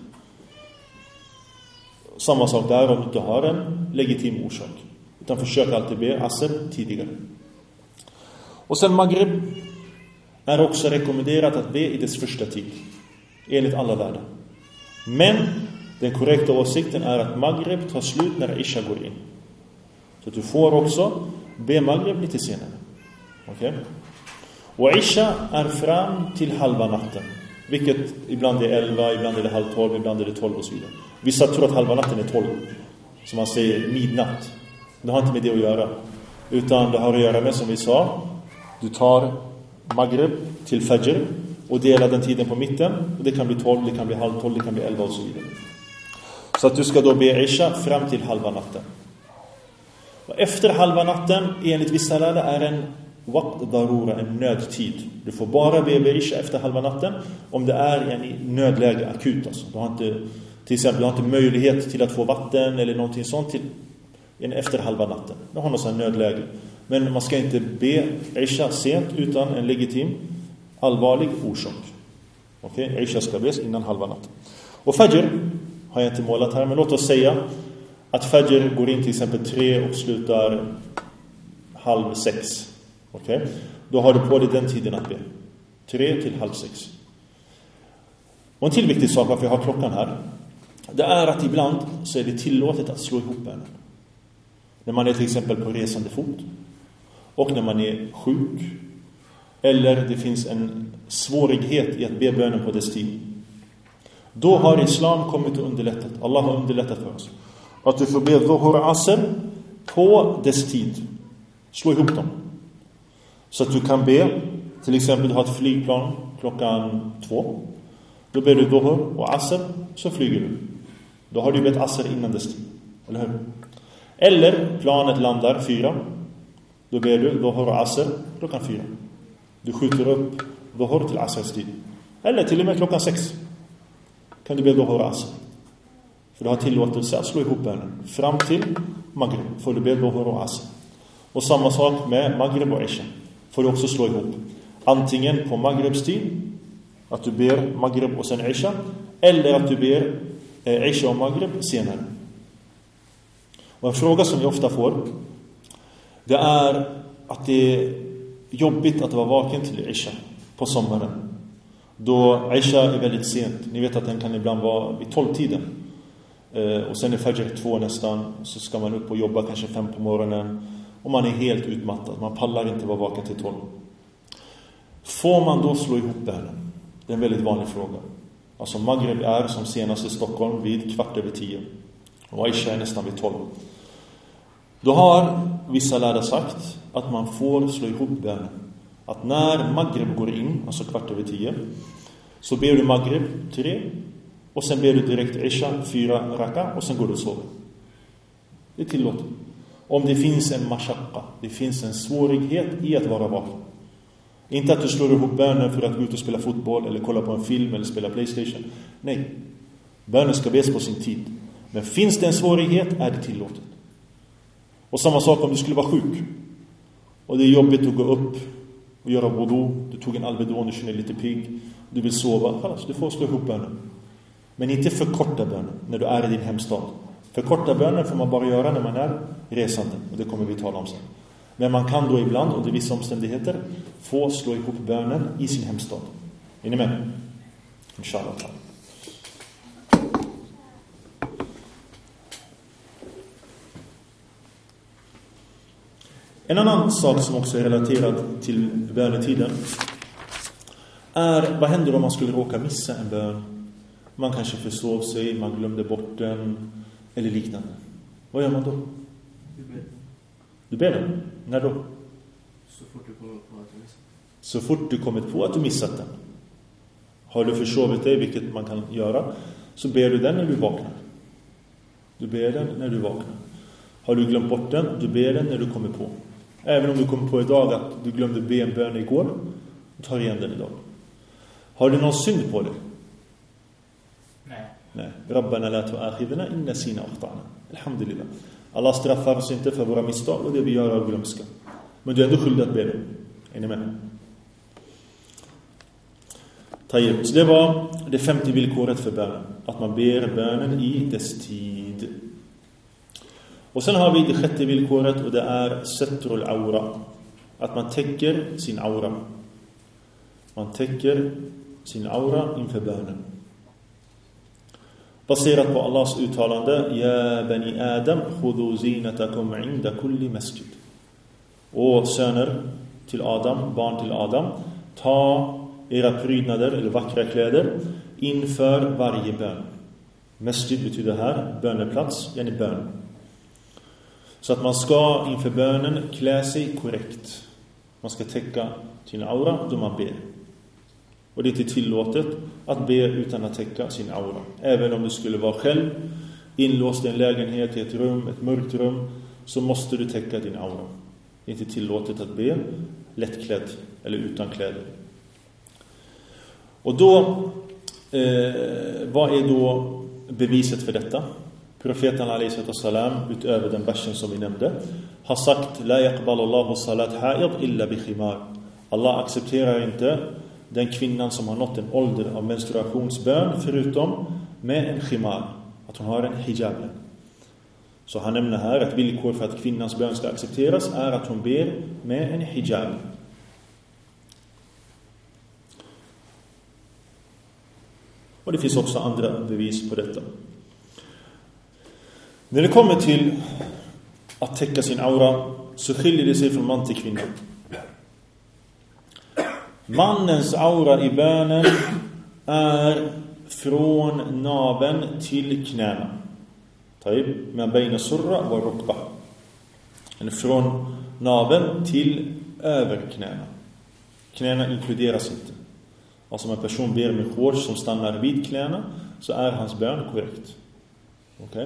Samma sak där om du inte har en legitim orsak. Utan försök alltid be asr tidigare. Och sen maghrib är också rekommenderat att be i dess första tid. Enligt alla lärda. Men den korrekta åsikten är att maghrib tar slut när isha går in. Så att du får också be maghrib lite senare. Okej? Och isha är fram till halva natten. Vilket ibland är 11, ibland är det 11:30, ibland är det 12 och så vidare. Vissa tror att halva natten är 12. Som man säger midnatt. Det har inte med det att göra. Utan det har att göra med, som vi sa, du tar maghrib till fajr och delar den tiden på mitten. Och det kan bli 12, det kan bli 11:30, det kan bli 11 och så vidare. Så att du ska då be isha fram till halva natten. Och efter halva natten, enligt vissa lärare, är en waqt darura, en nödtid. Du får bara be isha efter halva natten om det är en nödläge akut. Alltså. Du har inte, till exempel, du har inte möjlighet till att få vatten eller någonting sånt till efter halva natten. Du har någon sån nödläge. Men man ska inte be isha sent utan en legitim, allvarlig orsak. Okej? Isha ska bes innan halva natten. Och fajr har jag inte målat här, men låt oss säga att fajr går in till exempel 3 och slutar 5:30. Okej? Då har du på dig den tiden att be. 3 till 5:30. Och en till viktig sak varför jag har klockan här, det är att ibland så är det tillåtet att slå ihop bönen. När man är till exempel på resande fot, och när man är sjuk, eller det finns en svårighet i att be bönen på dess tid. Då har islam kommit och underlättat. Allah har underlättat för oss. Att du får be dhuhr asr på dess tid. Slå ihop dem. Så att du kan be, till exempel du har ett flygplan klockan 2. Då ber du dhuhr och asr, så flyger du. Då har du bett asr innan dess tid. Eller hur? Eller planet landar 4. Då ber du dhuhr och asr klockan 4. Du skjuter upp dhuhr till asrs tid. Eller till och med klockan 6 kan du be dhuhr och asr. För du har tillåtelse att slå ihop bönen. Fram till maghrib får du be dhuhr och asr. Och samma sak med maghrib och isha. Får du också slå ihop. Antingen på maghribs tid, att du ber maghrib och sen isha. Eller att du ber isha och maghrib senare. Och en fråga som vi ofta får, det är att det är jobbigt att vara vaken till isha på sommaren. Då isha är väldigt sent. Ni vet att den kan ibland vara vid 12-tiden. Och sen är fajr 2 nästan. Så ska man upp och jobba kanske 5 på morgonen. Och man är helt utmattad. Man pallar inte vara vaken till 12. Får man då slå ihop bönen? Det är en väldigt vanlig fråga. Alltså maghrib är som senast i Stockholm vid 9:15. Och isha är nästan vid 12. Då har vissa lärare sagt att man får slå ihop bönen. Att när maghrib går in, alltså 9:15, så ber du maghrib 3 och sen ber du direkt isha 4 raka och sen går du och sover. Det är tillåtet. Om det finns en mashaqqa, det finns en svårighet i att vara vaken. Inte att du slår ihop bönen för att gå ut och spela fotboll eller kolla på en film eller spela PlayStation. Nej, bönen ska bes på sin tid. Men finns det en svårighet är det tillåtet. Och samma sak om du skulle vara sjuk. Och det är jobbigt att gå upp och göra wudu. Du tog en Alvedon, du känner lite pigg. Du vill sova. Alltså, du får slå ihop bönen. Men inte förkorta bönen när du är i din hemstad. Förkorta bönen får man bara göra när man är resande. Och det kommer vi tala om sen. Men man kan då ibland, under vissa omständigheter, få slå ihop bönen i sin hemstad. Är ni med? Inshallah. En annan sak som också är relaterad till bönetiden är, vad händer om man skulle råka missa en bön? Man kanske försov sig, man glömde bort den eller liknande. Vad gör man då? Du ber den? När då? Så fort du kommer på att du missat. Så fort du kommit på att du missat den. Har du försovit dig, vilket man kan göra, så ber du den när du vaknar. Du ber den när du vaknar. Har du glömt bort den, du ber den när du kommer på. Även om du kommer på idag att du glömde be en bön igår, ta igen den idag. Har du någon synd på dig? Nej. Rabbana la tu'akhidhna in nasina akhtana. Alhamdulillah. Allah straffar oss inte för våra misstag och det vi gör av glömska. Men du är ändå skyldig att be den. Är ni med? Så det var det 50 villkoret för bönen. Att man ber bönen i dess tid. Och sen har vi det 6:e villkoret och det är satrul aura. Att man täcker sin aura. Man täcker sin aura inför bönen. Baserat på Allahs uttalande: Ja bani Adam, khudhu zinatakum inda kulli masjid. Och söner till Adam, barn till Adam, ta era prydnader eller vackra kläder inför varje bön. Masjid betyder här böneplats, yani bön. Så att man ska inför bönen klä sig korrekt. Man ska täcka sin aura då man ber. Och det är inte tillåtet att be utan att täcka sin aura. Även om du skulle vara själv inlåst i en lägenhet, i ett rum, ett mörkt rum, så måste du täcka din aura. Det är inte tillåtet att be lättklädd eller utan kläder. Och då, vad är då beviset för detta? Profeten alaihissalam, utöver den versen som vi nämnde, har sagt: La yaqbalallahu salat ha'id illa bi khimar. Allah accepterar inte den kvinnan som har nått en ålder av menstruationsbön förutom med en khimar, att hon har en hijab. Så han nämner här att villkor för att kvinnans bön ska accepteras är att hon ber med en hijab. Och det finns också andra bevis på detta. När det kommer till att täcka sin aura så skiljer det sig från man till kvinna. Mannens aura i bönen är från naveln till knäna. Med beina surra och rukba. Eller från naveln till över knäna. Knäna inkluderas inte. Alltså om en person ber med shorts som stannar vid knäna så är hans bön korrekt. Okej.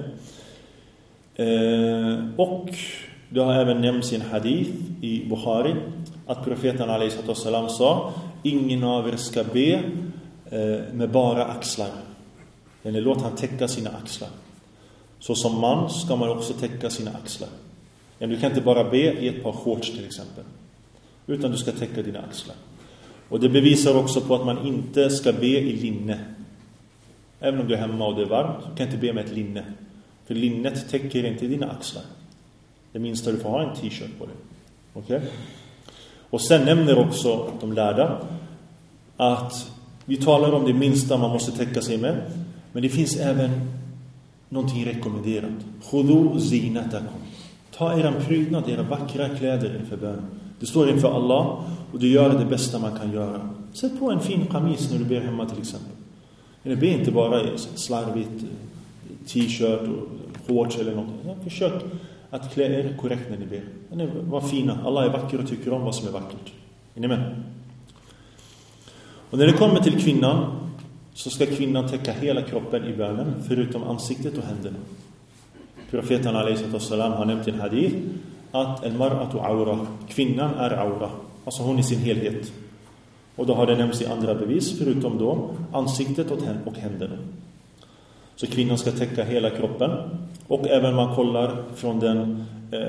Och det har även nämnts i en hadith i Bukhari att profeten alaihissalam sa: ingen av er ska be med bara axlar. Eller låt han täcka sina axlar. Så som man ska man också täcka sina axlar. Du kan inte bara be i ett par shorts till exempel, utan du ska täcka dina axlar. Och det bevisar också på att man inte ska be i linne. Även om du är hemma och det är varmt, du kan inte be med ett linne. För linnet täcker inte dina axlar. Det minsta du får ha en t-shirt på dig. Okej? Och sen nämner också de lärda att vi talar om det minsta man måste täcka sig med. Men det finns även någonting rekommenderat. Khudhu zinatakum. Ta era prydnad, era vackra kläder inför bön. Det står inför Allah och du gör det bästa man kan göra. Sätt på en fin kamis när du ber hemma till exempel. Eller be inte bara i slarvigt t-shirt och shorts eller något. Försök att klä er korrekt när ni ber. Var fina. Allah är vacker och tycker om vad som är vackert. Är ni med? Och när det kommer till kvinnan så ska kvinnan täcka hela kroppen i bönen förutom ansiktet och händerna. Profeten alaihissalam har nämnt i en hadith att al-mar'atu aura, kvinnan är aura, alltså hon i sin helhet. Och då har det nämnts i andra bevis förutom då ansiktet och händerna. Så kvinnan ska täcka hela kroppen. Och även man kollar från den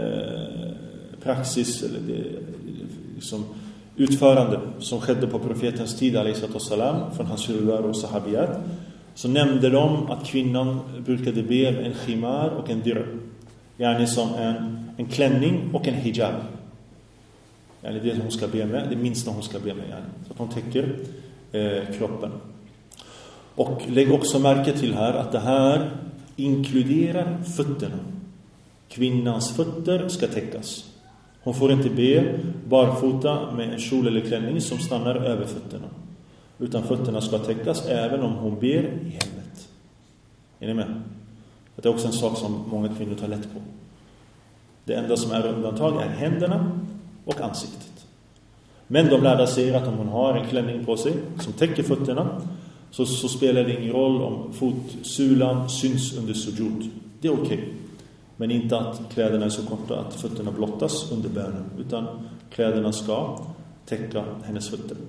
praxis eller det, liksom, utförande som skedde på profetens tid alaihissalam, från hans fruar och sahabiyat, så nämnde de att kvinnan brukade be en khimar och en dir, yani som en klänning och en hijab. Yani det hon ska be med, det minsta hon ska be med, yani, så att hon täcker kroppen. Och lägg också märke till här att det här inkluderar fötterna. Kvinnans fötter ska täckas. Hon får inte be barfota med en kjol eller klänning som stannar över fötterna. Utan fötterna ska täckas även om hon ber i hemmet. Är ni med? Det är också en sak som många kvinnor tar lätt på. Det enda som är undantag är händerna och ansiktet. Men de lärda säger att om hon har en klänning på sig som täcker fötterna så spelar det ingen roll om fotsulan syns under sujud. Det är okej. Men inte att kläderna är så korta att fötterna blottas under bönen, utan kläderna ska täcka hennes fötter.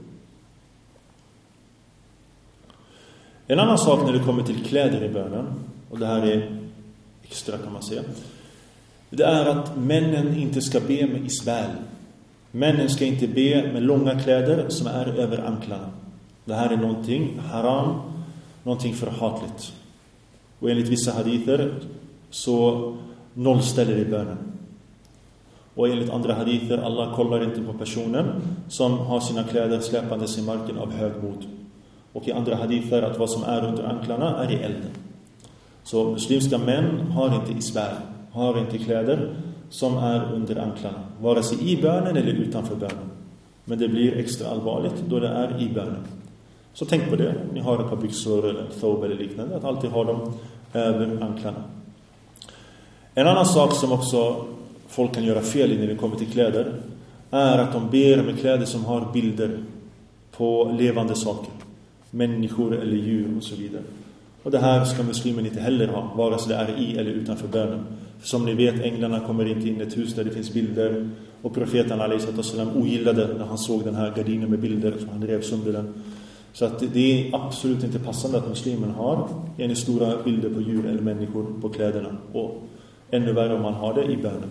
En annan sak när det kommer till kläder i bönen, och det här är extra kan man säga, det är att männen inte ska be med isbal. Männen ska inte be med långa kläder som är över anklarna. Det här är någonting haram, någonting förhatligt. Och enligt vissa hadither så nollställer i bönen. Och enligt andra hadither, Allah kollar inte på personen som har sina kläder släpandes i marken av högmod. Och i andra hadither att vad som är under anklarna är i elden. Så muslimska män har inte isbal, har inte kläder som är under anklarna, vare sig i bönen eller utanför bönen. Men det blir extra allvarligt då det är i bönen. Så tänk på det, ni har ett par byxor eller thob eller liknande, att alltid ha dem över anklarna. En annan sak som också folk kan göra fel i när det kommer till kläder är att de ber med kläder som har bilder på levande saker, människor eller djur och så vidare. Och det här ska muslimen inte heller ha, vare sig det är i eller utanför bönen. För som ni vet, änglarna kommer inte in i ett hus där det finns bilder. Och profeten a.s.w. ogillade när han såg den här gardinen med bilder, så han rev sönder den. Så att det är absolut inte passande att muslimen har en stora bilder på djur eller människor på kläderna. Och ännu värre om man har det i bönen.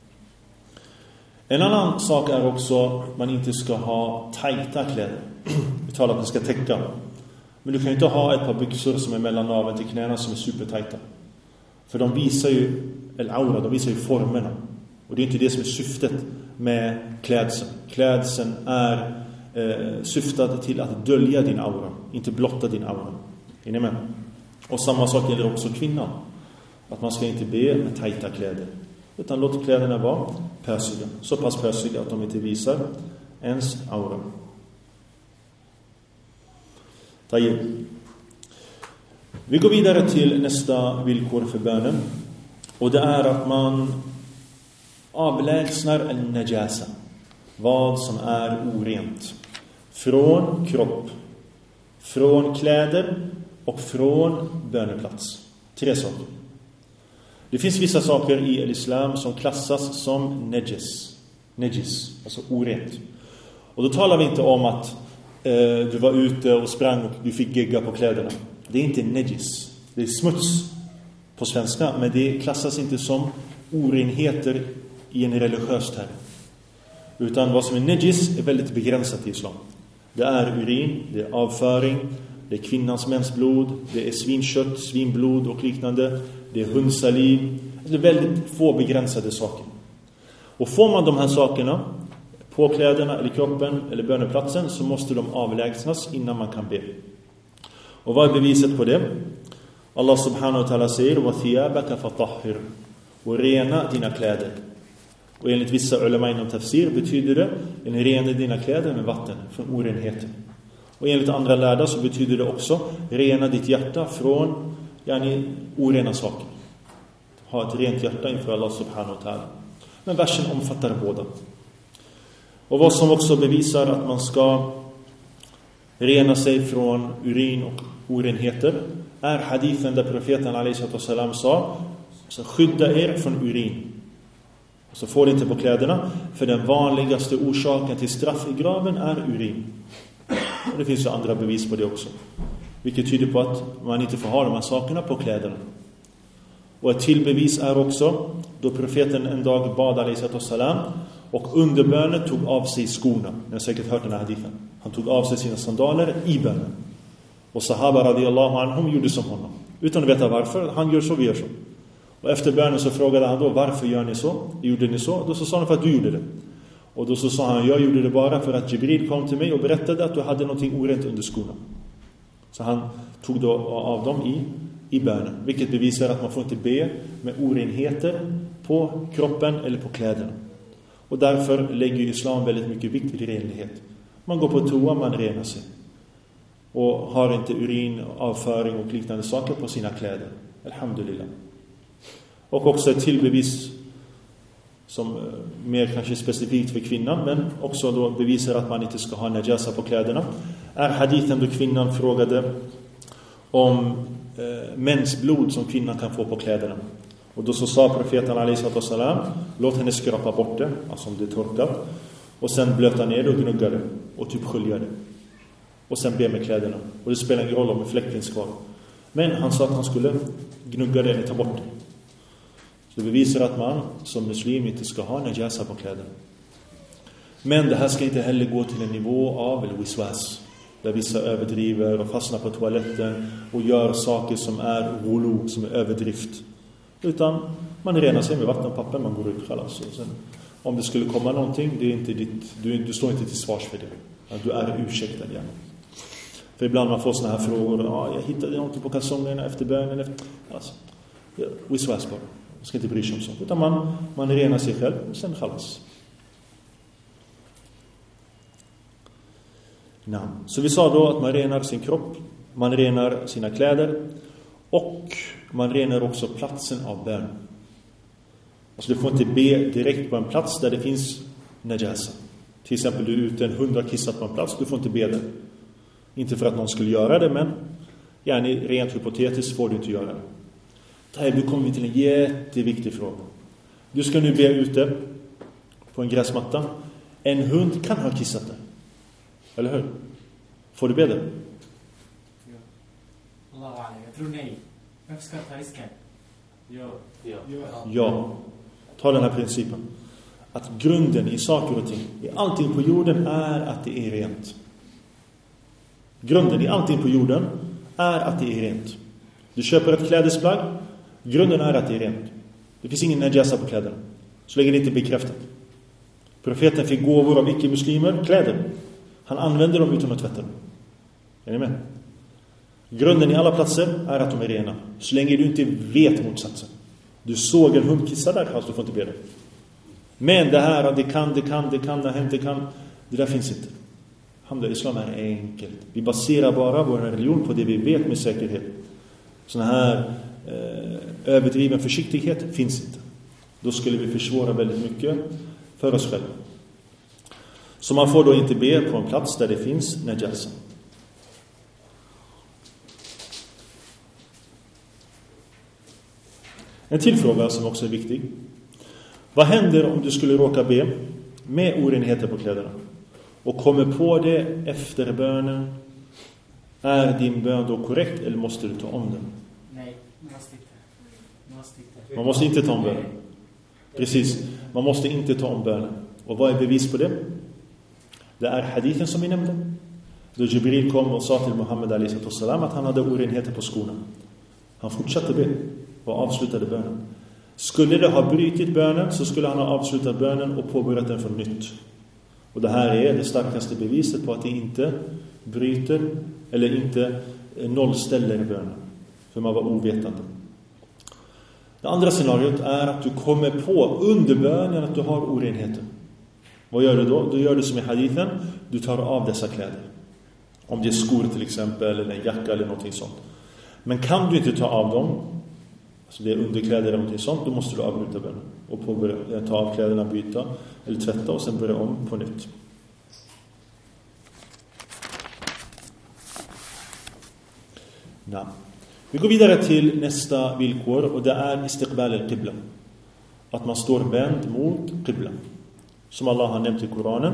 En annan sak är också att man inte ska ha tajta kläder. Vi talar att man ska täcka. Men du kan ju inte ha ett par byxor som är mellan naveln till knäna som är supertajta. För de visar ju aura, de visar ju formerna. Och det är inte det som är syftet med klädseln. Klädseln är syftad till att dölja din aura, inte blotta din aura. Är ni med? Och samma sak gäller också kvinnan. Att man ska inte be med tajta kläder. Utan låt kläderna vara pösiga. Så pass pösiga att de inte visar ens aura. Vi går vidare till nästa villkor för bönen. Och det är att man avlägsnar en najasa, vad som är orent, från kropp, från kläder och från böneplats. 3 saker. Det finns vissa saker i islam som klassas som najis, alltså orent. Och då talar vi inte om att du var ute och sprang och du fick gegga på kläderna. Det är inte najis. Det är smuts på svenska, men det klassas inte som orenheter i en religiös term. Utan vad som är najis är väldigt begränsat i islam. Det är urin, det är avföring, det är kvinnans mensblod, det är svinkött, svinblod och liknande, det är hundsaliv. Det är väldigt få begränsade saker. Och får man de här sakerna på kläderna eller kroppen eller böneplatsen, så måste de avlägsnas innan man kan be. Och vad är beviset på det? Allah subhanahu wa ta'ala säger: "Wa thiyabaka fatahhir", och rena dina kläder. Och enligt vissa ulama inom tafsir betyder det en rena dina kläder med vatten från orenheten. Och enligt andra lärda så betyder det också rena ditt hjärta från orena saker. Ha ett rent hjärta inför Allah subhanahu wa ta'ala. Men versen omfattar båda. Och vad som också bevisar att man ska rena sig från urin och orenheter är hadithen där profeten a.s.w. sa: så skydda er från urin. Så får det inte på kläderna, för den vanligaste orsaken till straff i graven är urin. Och det finns ju andra bevis på det också, vilket tyder på att man inte får ha de här sakerna på kläderna. Och ett till bevis är också då profeten en dag bad a.s.w. och under bönen tog av sig skorna. Ni har säkert hört den här hadithen. Han tog av sig sina sandaler i bönen. Och sahaba radiyallahu anhum gjorde som honom, utan att veta varför. Han gör så, vi gör så. Och efter bönen så frågade han då: varför gör ni så? Gjorde ni så? Då så sa han: för att du gjorde det. Och då så sa han: jag gjorde det bara för att Jibril kom till mig och berättade att du hade någonting orent under skorna. Så han tog då av dem i bönen, vilket bevisar att man får inte be med orenheter på kroppen eller på kläderna. Och därför lägger islam väldigt mycket vikt vid renlighet. Man går på toa, man renar sig. Och har inte urin, avföring och liknande saker på sina kläder. Alhamdulillah. Och också ett tillbevis som mer kanske specifikt för kvinnan, men också då bevisar att man inte ska ha najasa på kläderna, är hadithen då kvinnan frågade om mensblod som kvinnan kan få på kläderna. Och då så sa profeten alaihissalam, låt henne skrapa bort det, alltså om det är torkat. Och sen blöta ner det och gnugga det. Och typ skölja det. Och sen be med kläderna. Och det spelar ingen roll om fläck finns kvar. Men han sa att han skulle gnugga det eller ta bort det. Så det bevisar att man som muslim inte ska ha najasa på kläderna. Men det här ska inte heller gå till en nivå av eller wiswas. Där vissa överdriver och fastnar på toaletten och gör saker som är ghulu, som är överdrift. Utan man renar sig med vatten och papper, man går ut khalas. Och sen, om det skulle komma någonting, det är inte du står inte till svars för det. Du är ursäktad gärna. För ibland man får såna här frågor. Jag hittade någonting på kalsongerna efter bönen. Alltså, wiswas bara. Man ska inte bry sig om sånt. Utan man renar sig själv och sen khalas. Så vi sa då att man renar sin kropp, man renar sina kläder och man renar också platsen av bön. Alltså du får inte be direkt på en plats där det finns najasa. Till exempel du är ute, en hund har kissat på en plats, du får inte be där. Inte för att någon skulle göra det, men rent hypotetiskt får du inte göra det. Nu kommer vi till en jätteviktig fråga. Du ska nu be ute på en gräsmatta. En hund kan ha kissat där. Eller hur? Får du be det? Jag tror nej. Vem ska ta risken? Ja. Ta den här principen. Att grunden i saker och ting, i allting på jorden, är att det är rent. Grunden i allting på jorden är att det är rent. Du köper ett klädesplagg, grunden är att det är rent. Det finns ingen najasa på kläderna. Så länge det inte är bekräftat. Profeten fick gåvor av icke-muslimer, kläder. Han använder dem utan att tvätta dem. Är ni med? Grunden i alla platser är att de är rena. Så länge du inte vet motsatsen. Du såg en hund kissa där, alltså du får inte be det. Men det här, det kan, det har hänt, det kan. Det där finns inte. Alhamdulillah, islam är enkelt. Vi baserar bara vår religion på det vi vet med säkerhet. Sån här överdriven försiktighet finns inte. Då skulle vi försvåra väldigt mycket för oss själva. Så man får då inte be på en plats där det finns najasa. En till fråga som också är viktig. Vad händer om du skulle råka be med orenheter på kläderna och kommer på det efter bönen? Är din bön då korrekt eller måste du ta om den? Nej, måste inte. Man måste inte ta om bönen. Precis, man måste inte ta om bönen. Och vad är bevis på det? Det är hadithen som vi nämnde. Då Jibril kom och sa till Muhammed alaihissalam att han hade orenheter på skorna. Han fortsatte be och avslutade bönen. Skulle det ha brytit bönen så skulle han ha avslutat bönen och påbörjat den från nytt. Och det här är det starkaste beviset på att det inte bryter eller inte nollställer bönen. För man var ovetande. Det andra scenariot är att du kommer på under bönen att du har orenheter. Vad gör du då? Då gör du som i hadithen. Du tar av dessa kläder. Om det är skor till exempel, eller en jacka eller någonting sånt. Men kan du inte ta av dem, alltså det är underkläder eller någonting sånt, då måste du avbryta bönen. Och ta av kläderna, byta eller tvätta och sen börja om på nytt. Ja. Vi går vidare till nästa villkor och det är istiqbal al-qibla. Att man står vänd mot qibla. Som Allah har nämnt i Koranen.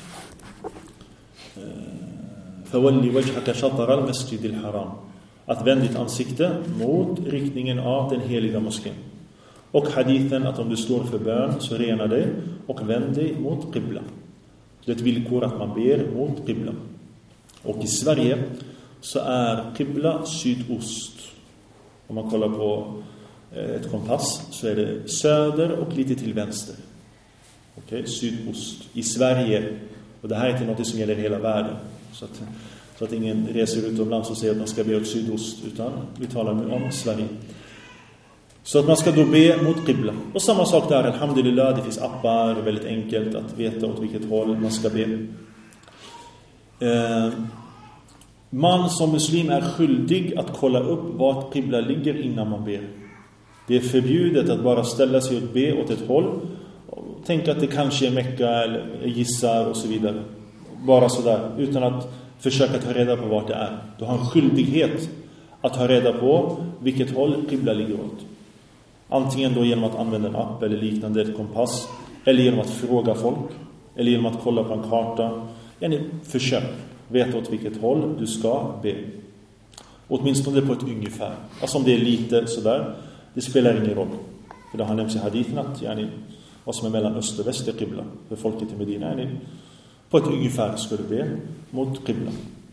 فَوَلِّ وَجْهَكَ شَطَرَ الْمَسْجِدِ الْحَرَامِ. Att vända ditt ansikte mot riktningen av den heliga moskén. Och hadithen att om du står för bön så rena dig och vänd dig mot qibla. Det är ett villkor att man ber mot qibla. Och i Sverige så är qibla sydost. Om man kollar på ett kompass så är det söder och lite till vänster. Okej, sydost. I Sverige, och det här är inte något som gäller hela världen. Så att ingen reser utomlands och säger att man ska be åt sydost, utan vi talar nu om Sverige. Så att man ska då be mot qibla. Och samma sak där, alhamdulillah, det finns appar, väldigt enkelt att veta åt vilket håll man ska be. Man som muslim är skyldig att kolla upp vart qibla ligger innan man ber. Det är förbjudet att bara ställa sig och be åt ett håll och tänka att det kanske är Mekka eller gissar och så vidare. Bara sådär, utan att försöka ta reda på vart det är. Du har en skyldighet att ta reda på vilket håll qibla ligger åt. Antingen då genom att använda en app eller liknande, ett kompass, eller genom att fråga folk, eller genom att kolla på en karta. Försök veta åt vilket håll du ska be. Åtminstone på ett ungefär. Alltså om det är lite sådär, det spelar ingen roll. För det har nämnts i hadithen att vad som är mellan öst och väst är qibla. För folket i Medina på ett ungefär skulle be mot qibla.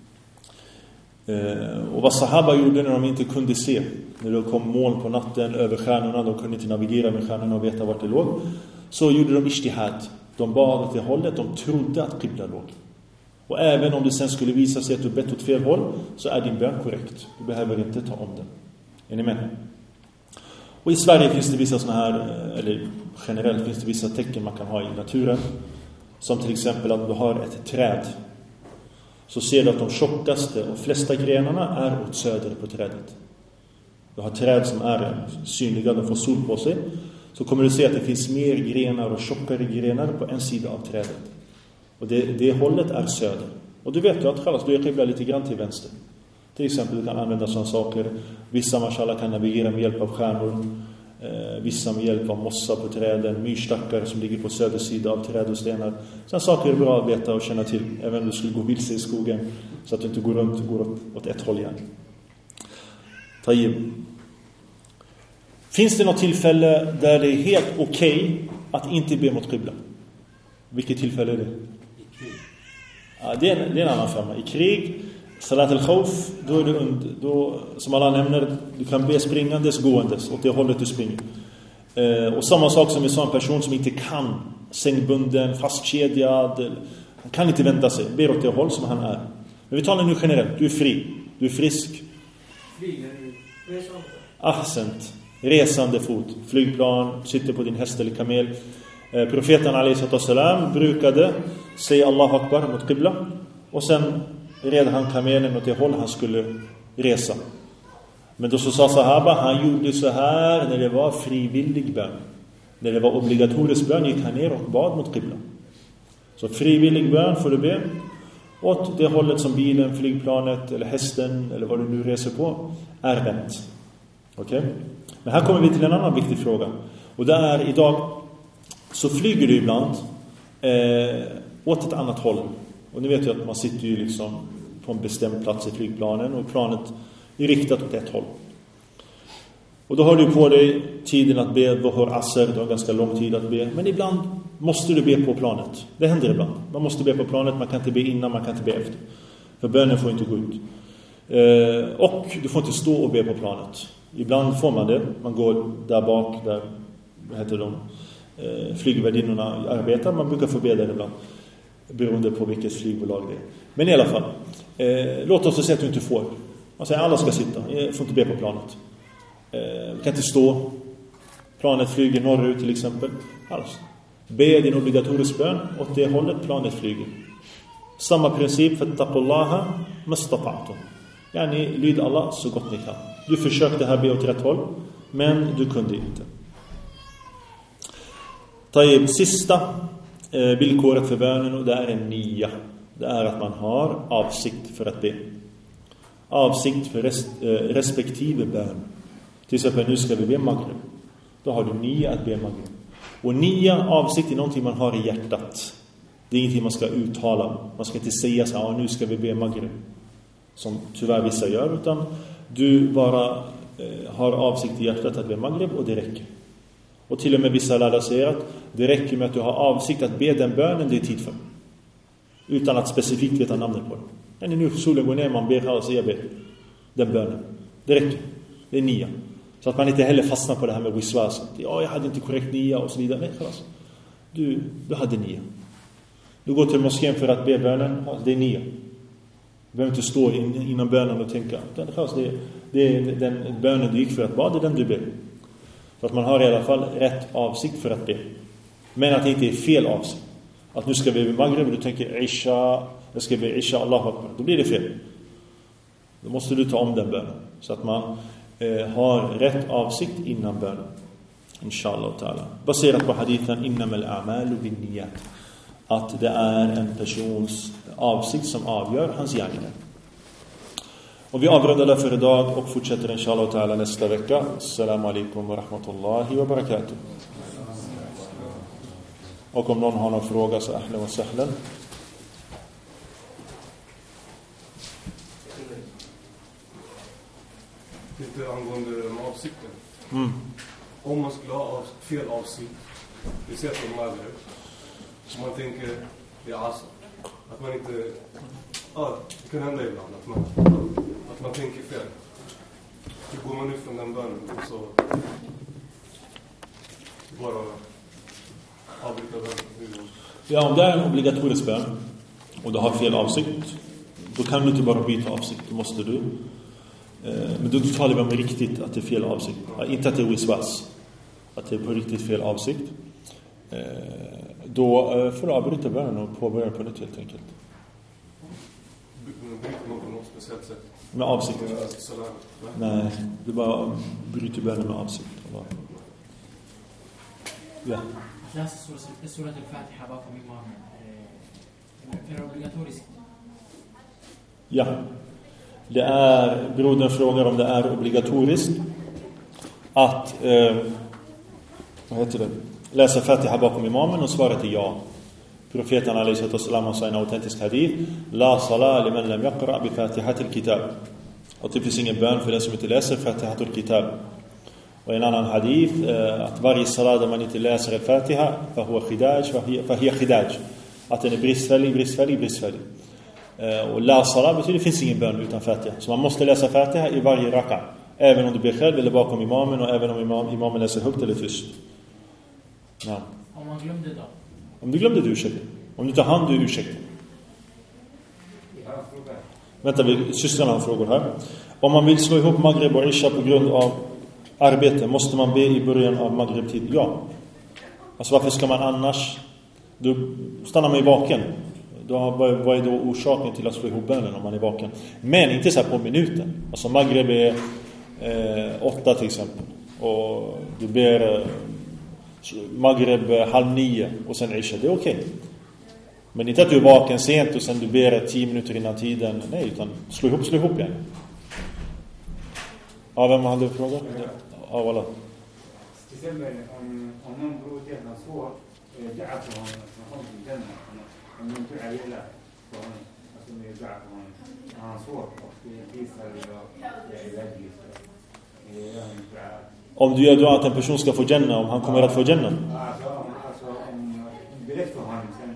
Och vad sahaba gjorde när de inte kunde se, när det kom moln på natten över stjärnorna, de kunde inte navigera med stjärnorna och veta vart det låg, så gjorde de ijtihad. De bad åt det hållet, de trodde att qibla låg. Och även om det sen skulle visa sig att du bett åt fel håll, så är din bön korrekt. Du behöver inte ta om den. Är ni med? Och i Sverige finns det vissa såna här, eller generellt finns det vissa tecken man kan ha i naturen. Som till exempel att du har ett träd. Så ser du att de tjockaste och flesta grenarna är åt söder på trädet. Du har träd som är synliga, de får sol på sig. Så kommer du se att det finns mer grenar och tjockare grenar på en sida av trädet. Och det hållet är söder. Och du vet ju att du är qibla lite grann till vänster. Till exempel du kan använda sådana saker. Vissa mashallah kan navigera med hjälp av stjärnor. Vissa med hjälp av mossa på träden. Myrstackar som ligger på söder sida av träd och stenar. Sådana saker är bra att veta och känna till. Även om du skulle gå vilse i skogen. Så att du inte går runt och går åt ett håll igen. Tayyib. Finns det något tillfälle där det är helt okej att inte be mot qibla? Vilket tillfälle är det? Ja, det är en annan femma. I krig, salat al-khawf, då är det då, som alla nämner, du kan be springandes, gåendes åt det hållet du springer. Och samma sak som en sån person som inte kan, sängbunden, fastkedjad, han kan inte vända sig, ber åt det håll som han är. Men vi talar nu generellt, du är fri, du är frisk. Ahsent, resande fot, flygplan, sitter på din häst eller kamel. Profeten alaihissalam brukade säga Allahu Akbar mot qibla och sen red han kamelen åt det håll han skulle resa. Men då så sa sahaba, han gjorde så här när det var frivillig bön. När det var obligatorisk bön gick han ner och bad mot qibla. Så frivillig bön får du be åt det hållet som bilen, flygplanet eller hästen eller vad du nu reser på är rätt. Okej? Men här kommer vi till en annan viktig fråga. Och det är idag så flyger du ibland åt ett annat håll. Och ni vet ju att man sitter ju liksom på en bestämd plats i flygplanen och planet är riktat åt ett håll. Och då har du på dig tiden att be Dhuhr Asr, du har ganska lång tid att be. Men ibland måste du be på planet. Det händer ibland. Man måste be på planet, man kan inte be innan, man kan inte be efter. För bönen får inte gå ut. Och du får inte stå och be på planet. Ibland får man det. Man går där bak, där heter de flygvärdinnorna arbetar. Man brukar få be där ibland. Beroende på vilket flygbolag det är. Men i alla fall. Låt oss säga att du inte får. Man säger alla ska sitta. Jag får inte be på planet. Du kan inte stå. Planet flyger norrut till exempel. Alltså, be din obligatorisk bön åt det hållet planet flyger. Samma princip för taqullaha mastata'tum. Yani lyd Allah så gott ni kan. Du försökte här be åt rätt håll, men du kunde inte. Tayyib, sista villkoret för bönen, och det är en nia. Det är att man har avsikt för att be. Avsikt för respektive bön. Till exempel nu ska vi be Maghrib. Då har du nia att be Maghrib. Och nia, avsikt är någonting man har i hjärtat. Det är ingenting man ska uttala. Man ska inte säga så här, nu ska vi be Maghrib. Som tyvärr vissa gör, utan du bara har avsikt i hjärtat att be Maghrib och det räcker. Och till och med vissa lärare säger att det räcker med att du har avsikt att be den bönen det är tid för. Utan att specifikt veta namnet på den. Men nu solen går ner, man ber och säger ber den bönen. Det räcker. Det är nia. Så att man inte heller fastnar på det här med wiswas. Ja, jag hade inte korrekt nia och så vidare. Nej, alltså. Du hade nia. Du går till moskén för att be bönen. Det är nia. Du behöver inte stå innan bönen och tänka. Det är den bönen du gick för att bada, det är den du ber. Så att man har i alla fall rätt avsikt för att be. Men att det inte är fel avsikt. Att nu ska vi be Maghrib och du tänker Isha, jag ska be Isha, Allahu Akbar. Då blir det fel. Då måste du ta om den bönen. Så att man har rätt avsikt innan bönen. Inshallah ta'ala. Baserat på hadithen innamal a'malu binniyat. Att det är en persons avsikt som avgör hans gärningar. Och vi avrundar där för idag och fortsätter inshallah ta'ala nästa vecka. Assalamu alaikum wa rahmatullahi wa barakatuh. Och om någon har någon fråga så ahlan wa sahlan. Lite angående avsikten. Om man skulle ha fel avsikt, vi ser på Maghreb, så man tänker det är alltså att man inte, det kan hända ibland att man tänker fel. Hur går man ut från den bönen så bara avbryta bönen? Ja, om det är en obligatorisk bön och du har fel avsikt, då kan du inte bara byta avsikt, då måste du. Men då talar vi om riktigt att det är fel avsikt. Inte att det är wiswas. Att det är på riktigt fel avsikt. Då får du avbryta bönen och påbörja på nytt helt enkelt. Bryter man på något speciellt sätt? Med avsikt? Nej, du bara bryter bönen med avsikt. Ja. Att läsa surat al-Fatiha bakom imamen. Är det obligatoriskt? Ja. Det är, brodern frågar om det är obligatoriskt att läsa Fatiha bakom imamen, och svaret är ja. Profeten alayhi sallam sa i en autentisk hadith: La salat liman lam yaqra bi Fatihatil kitab. Och det finns ingen bön för den som inte läser Fatihatul kitab. Och en annan hadith att varje salat där man inte läser Fatiha fahuwa khidaj, att den är bristfällig. Och la salat betyder det finns ingen bön utan Fatiha. Så man måste läsa Fatiha i varje raka, även om du ber själv eller bakom imamen, och även om imamen läser högt eller tyst. Ja. Om man glömde då? Om du glömde, du ursäkta. Om du tar hand, du ursäkta. Vänta, systrarna har frågor här. Om man vill slå ihop Maghrib och Isha på grund av arbete, måste man be i början av Maghrib-tid? Ja. Alltså varför ska man annars? Du stannar man i vaken. Vad är då orsaken till att slå ihop bönen om man är vaken? Men inte så här på minuten. Alltså Maghrib är 8 till exempel. Och du ber Maghrib 8:30 och sen Isha. Det är okej. Men inte att du är vaken sent och sen du ber 10 minuter innan tiden. Nej, utan slå ihop igen. Ja, vem hade du frågat? Ja, voilà. Speciellt om någon bror till något svårt, det är på honom till den. Om du inte är gillar på honom, alltså med det på honom, han har svårt och det visar det är väldigt. Om du gör då att en person ska få Jannah, om han kommer att få Jannah? Alltså om direkt för honom sen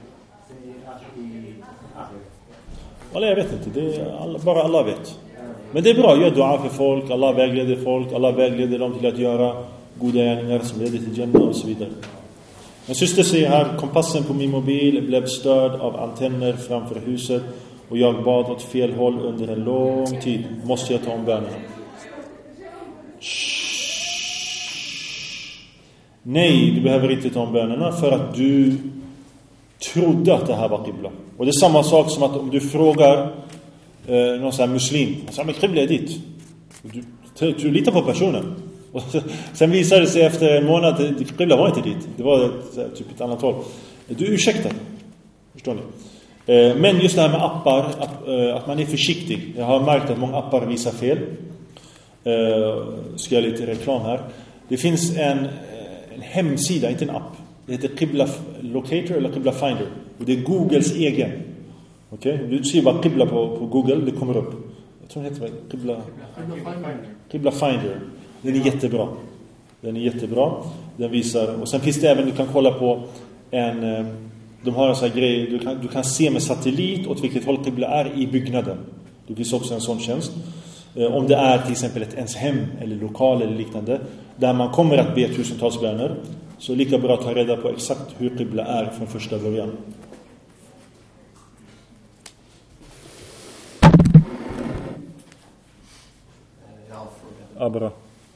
Alla, jag vet inte, det är bara alla vet. Men det är bra, gör dua för folk, Allah vägleder folk, Allah vägleder dem till att göra goda gärningar som leder till Jannah och så vidare. En syster säger här: kompassen på min mobil blev störd av antenner framför huset och jag bad åt fel håll under en lång tid. Måste jag ta om bönen? Nej, du behöver inte ta om bönerna för att du trodde att det här var qibla. Och det är samma sak som att om du frågar någon sån här muslim, så men qibla är dit. Du litar på personen. Och sen visar det sig efter en månad att qibla var inte dit. Det var typ ett annat håll. Du ursäktar. Förstår ni? Men just det här med appar, att man är försiktig. Jag har märkt att många appar visar fel. Ska jag lite reklam här. Det finns en hemsida, inte en app. Det heter Qibla Locator eller Qibla Finder. Och det är Googles egen. Okej? Du ser bara Qibla på Google, det kommer upp. Jag tror det heter Qibla Finder. Den är jättebra. Den visar, och sen finns det även, du kan kolla på de har en sån här grej, du kan se med satellit åt vilket håll Qibla är i byggnaden. Det finns också en sån tjänst. Om det är till exempel ens hem eller lokal eller liknande, där man kommer att be tusentals böner, så är det lika bra att ta reda på exakt hur qibla är från första början. Jag har en fråga. Ja, bra.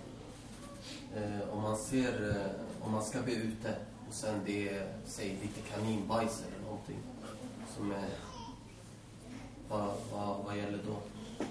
Om man ska be ute och sen det är, säg lite kaninbajs eller någonting som är, vad gäller då?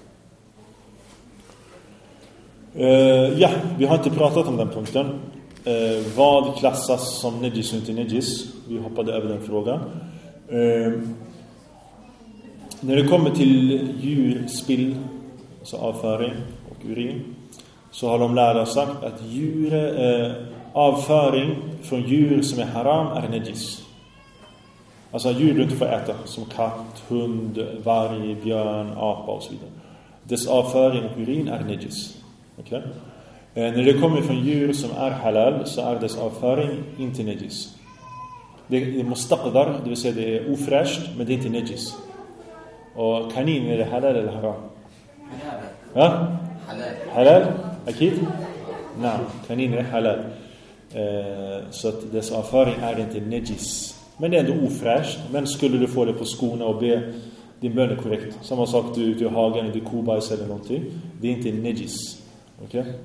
Ja, vi har inte pratat om den punkten. Vad klassas som nejis och inte nejis? Vi hoppade över den frågan. När det kommer till djurspill alltså avföring och urin, så har de lärda sagt att avföring från djur som är haram är najis. Alltså djur du inte får äta, som katt, hund, varg, björn, apa och så vidare. Dess avföring och urin är najis. Okay? När det kommer från djur som är halal så är dess avföring inte najis. Det är mustaqdar, det vill säga det är ofräscht, men det är inte najis. Och kanin, är det halal eller haram? Halal. Ja? Halal. Halal? Akid? Nej, kanin är halal. Så att dess avföring är inte najis. Men det är ändå ofräscht. Men skulle du få det på skorna och be din bön är korrekt. Samma sak du är ute i hagen, du kobajs eller någonting. Det är inte najis. Okej? Okay?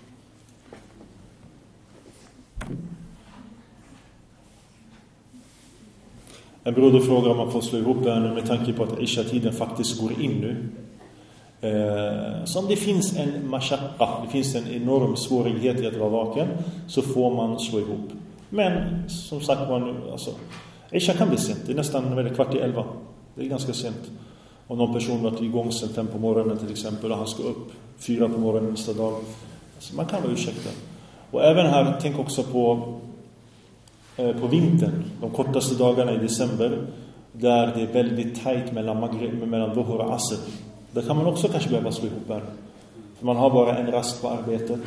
En broder frågar om man får slå ihop bönen med tanke på att Isha-tiden faktiskt går in nu. Så om det finns en mashaqqa, det finns en enorm svårighet i att vara vaken, så får man slå ihop. Men som sagt var nu, alltså, Isha kan bli sent. Det är nästan 10:15. Det är ganska sent. Om någon person varit igång sen 5 på morgonen till exempel och han ska upp 4 på morgonen nästa dag. Alltså, man kan vara ursäktad. Och även här, tänk också på vintern, de kortaste dagarna i december, där det är väldigt tajt mellan Dhuhr och Asr. Där kan man också kanske behöva slå ihop bönen. För man har bara en rast på arbetet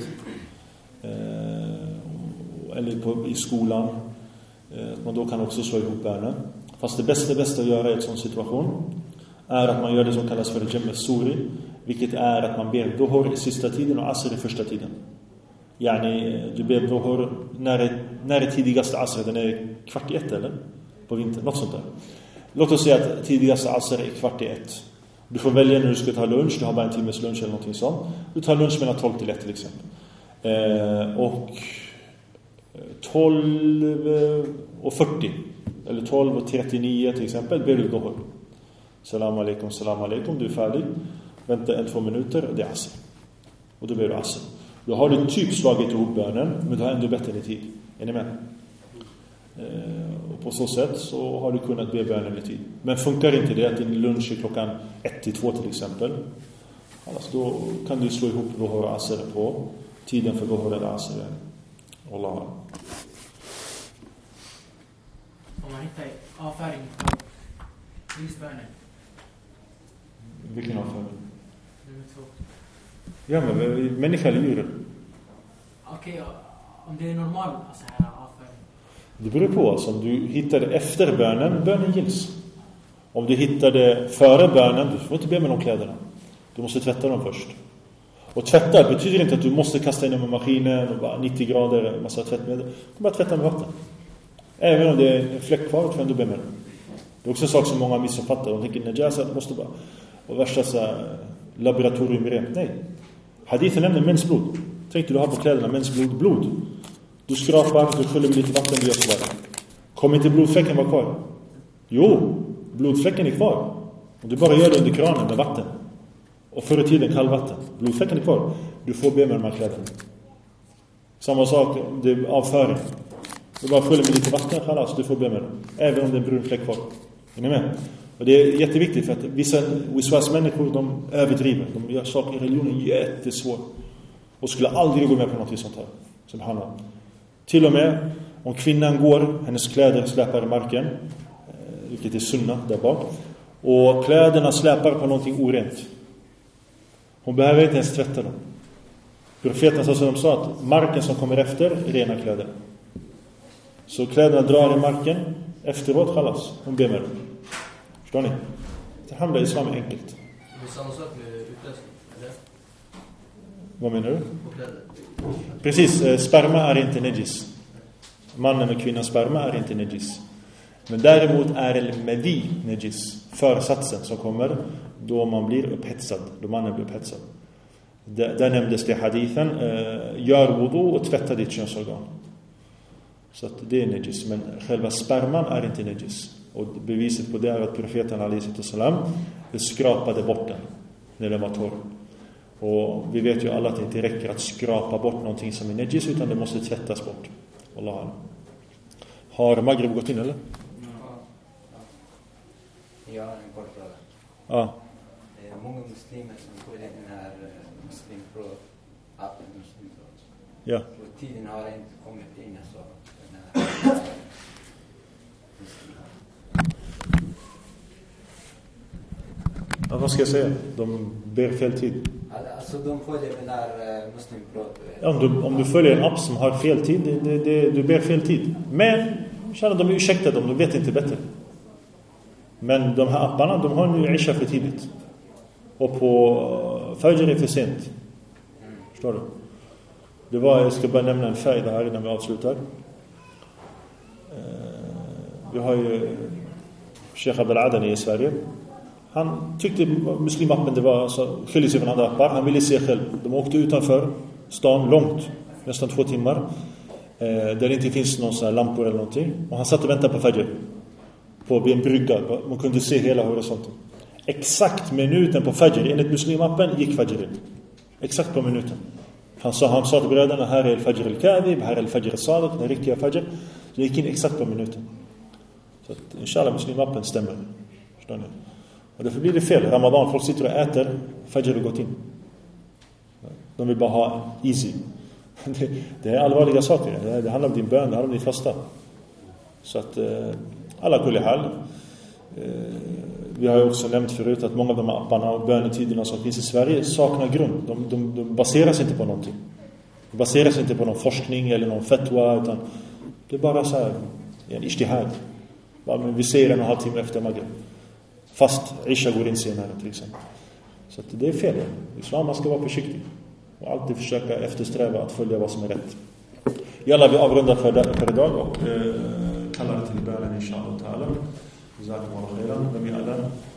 eller i skolan. Man då kan också slå ihop bönen. Fast det bästa att göra i en sån situation är att man gör det som kallas för Jam' Suri, vilket är att man ber Dhuhr i sista tiden och Asr i första tiden. Yani, du ber Dhuhr när är tidigaste Asr? Den är 12:45 eller? På vintern, något sånt där. Låt oss säga att tidigaste Asr är 12:45. Du får välja när du ska ta lunch. Du har bara en timmes lunch eller någonting sånt. Du tar lunch mellan 12 till 1 till exempel. Och 12:40 eller 12:39 till exempel ber du Dhuhr. Salam alaikum, du är färdig. Vänta 1-2 minuter och det är Asr. Och då ber du Asr. Då har du typ slagit ihop bönen, men du har ändå bättre tid. Är ni med? Och på så sätt så har du kunnat be bönen i tid. Men funkar inte det att din lunch är klockan 1-2 till exempel, alltså då kan du slå ihop Dhuhr och Asr på tiden för Dhuhr eller Asr. Allah. Om man hittar avföring på risbönen. Vilken avföring? Nummer 2. Ja, men människa eller djur? Okej, om det är normal alltså här avföring. Det beror på, alltså, om du hittar det efter bönen gills. Om du hittar det före bönen, du får inte be med de kläderna. Du måste tvätta dem först. Och tvätta betyder inte att du måste kasta in dem i maskinen och bara 90 grader, massa tvättmedel. Du bara tvätta med vatten. Även om det är en fläck kvar, får du be med dem. Det är också en sak som många missuppfattar. De tänker, najasa måste bara och värsta så laboratoriumrent. Nej. Hadithen nämner mensblod. Tänkte du har på kläderna mensblod. Du skrapar, du sköljer med lite vatten, du gör sådär. Kommer inte blodfläcken vara kvar? Jo, blodfläcken är kvar. Och du bara gör det under kranen med vatten. Och förr i tiden kallvatten. Blodfläcken är kvar. Du får be med de här kläderna. Samma sak, det är avföring. Du bara sköljer med lite vatten, kallas, du får be med dem. Även om det är en brun fläck kvar. Är ni med? Och det är jätteviktigt för att vissa människor, de överdriver. De gör saker i religionen jättesvårt. Och skulle aldrig gå med på något sånt här. Subhanallah. Till och med om kvinnan går, hennes kläder släpar i marken, vilket är sunna där bak, och kläderna släpar på någonting orent. Hon behöver inte ens tvätta dem. Profeten sa att marken som kommer efter är rena kläder. Så kläderna drar i marken, efteråt kallas. Hon ber med dem. Förstår ni? Det handlar i islam är enkelt. Det är samma sak med utlösning, eller? Vad menar du? Precis, sperma är inte najis. Mannen och kvinnans sperma är inte najis. Men däremot är el-medi najis. Försatsen som kommer då man blir upphetsad. Då mannen blir upphetsad. Där nämndes det hadithen. Gör wudu och tvätta ditt könsorgan. Så att det är najis. Men själva sperman är inte najis. Och beviset på det är att profeten alaihissalam skrapade bort den när den var torr. Och vi vet ju alla att det inte räcker att skrapa bort någonting som är najis, utan det måste tvättas bort. Allah. Har Maghrib gått in eller? Jag har en kort fråga. Ja. många muslimer som får den här Muslim Pro-appen, Muslim Pro. Ja. Och tiden har inte kommit in så den här Ja, vad ska jag säga? De ber fel tid. Alltså de följer den här Muslim Pro. Ja, om du följer en app som har fel tid, du ber fel tid. Men känner de är ursäktade om de vet inte bättre. Men de här apparna, de har nu Isha för tidigt. Och på Fajr är för sent. Förstår du? Jag ska bara nämna en färg här innan vi avslutar. Vi har ju Sheikh Abdel Adani i Sverige. Han tyckte muslimappen det var alltså, skiljer sig från andra appar. Han ville se själv. De åkte utanför stan långt, nästan 2 timmar. Där det inte finns någon sån här lampor eller någonting. Och han satt och väntade på Fajr. På en brygga. Man kunde se hela horisonten. Exakt minuten på Fajr, enligt muslimappen, gick Fajr. Exakt på minuten. Han sa till bröderna, här är Fajr al-Kadhib, här är Fajr al-Sadiq, den riktiga Fajr. Så det gick in exakt på minuten. Så att, inshallah, muslimappen stämmer. Förstår ni? Och därför blir det fel. Ramadan, folk sitter och äter, Fajr har gått in. De vill bara ha easy. Det är allvarliga saker. Det handlar om din bön, det handlar om din fasta. Så att alla kulli hal. Vi har ju också nämnt förut att många av de apparna och bönetiderna som finns i Sverige saknar grund. De baseras inte på någonting. De baseras inte på någon forskning eller någon fatwa, utan det är bara så här en ijtihad. Men vi ser 1,5 timme efter Maghrib. Fast Isha går in senare till exempel. Så att det är fel. Islam, man ska vara försiktig. Och alltid försöka eftersträva att följa vad som är rätt. Jalla, vi avrundar för idag och kallar till bönen inshallah ta'ala. Jazakumullah khairan.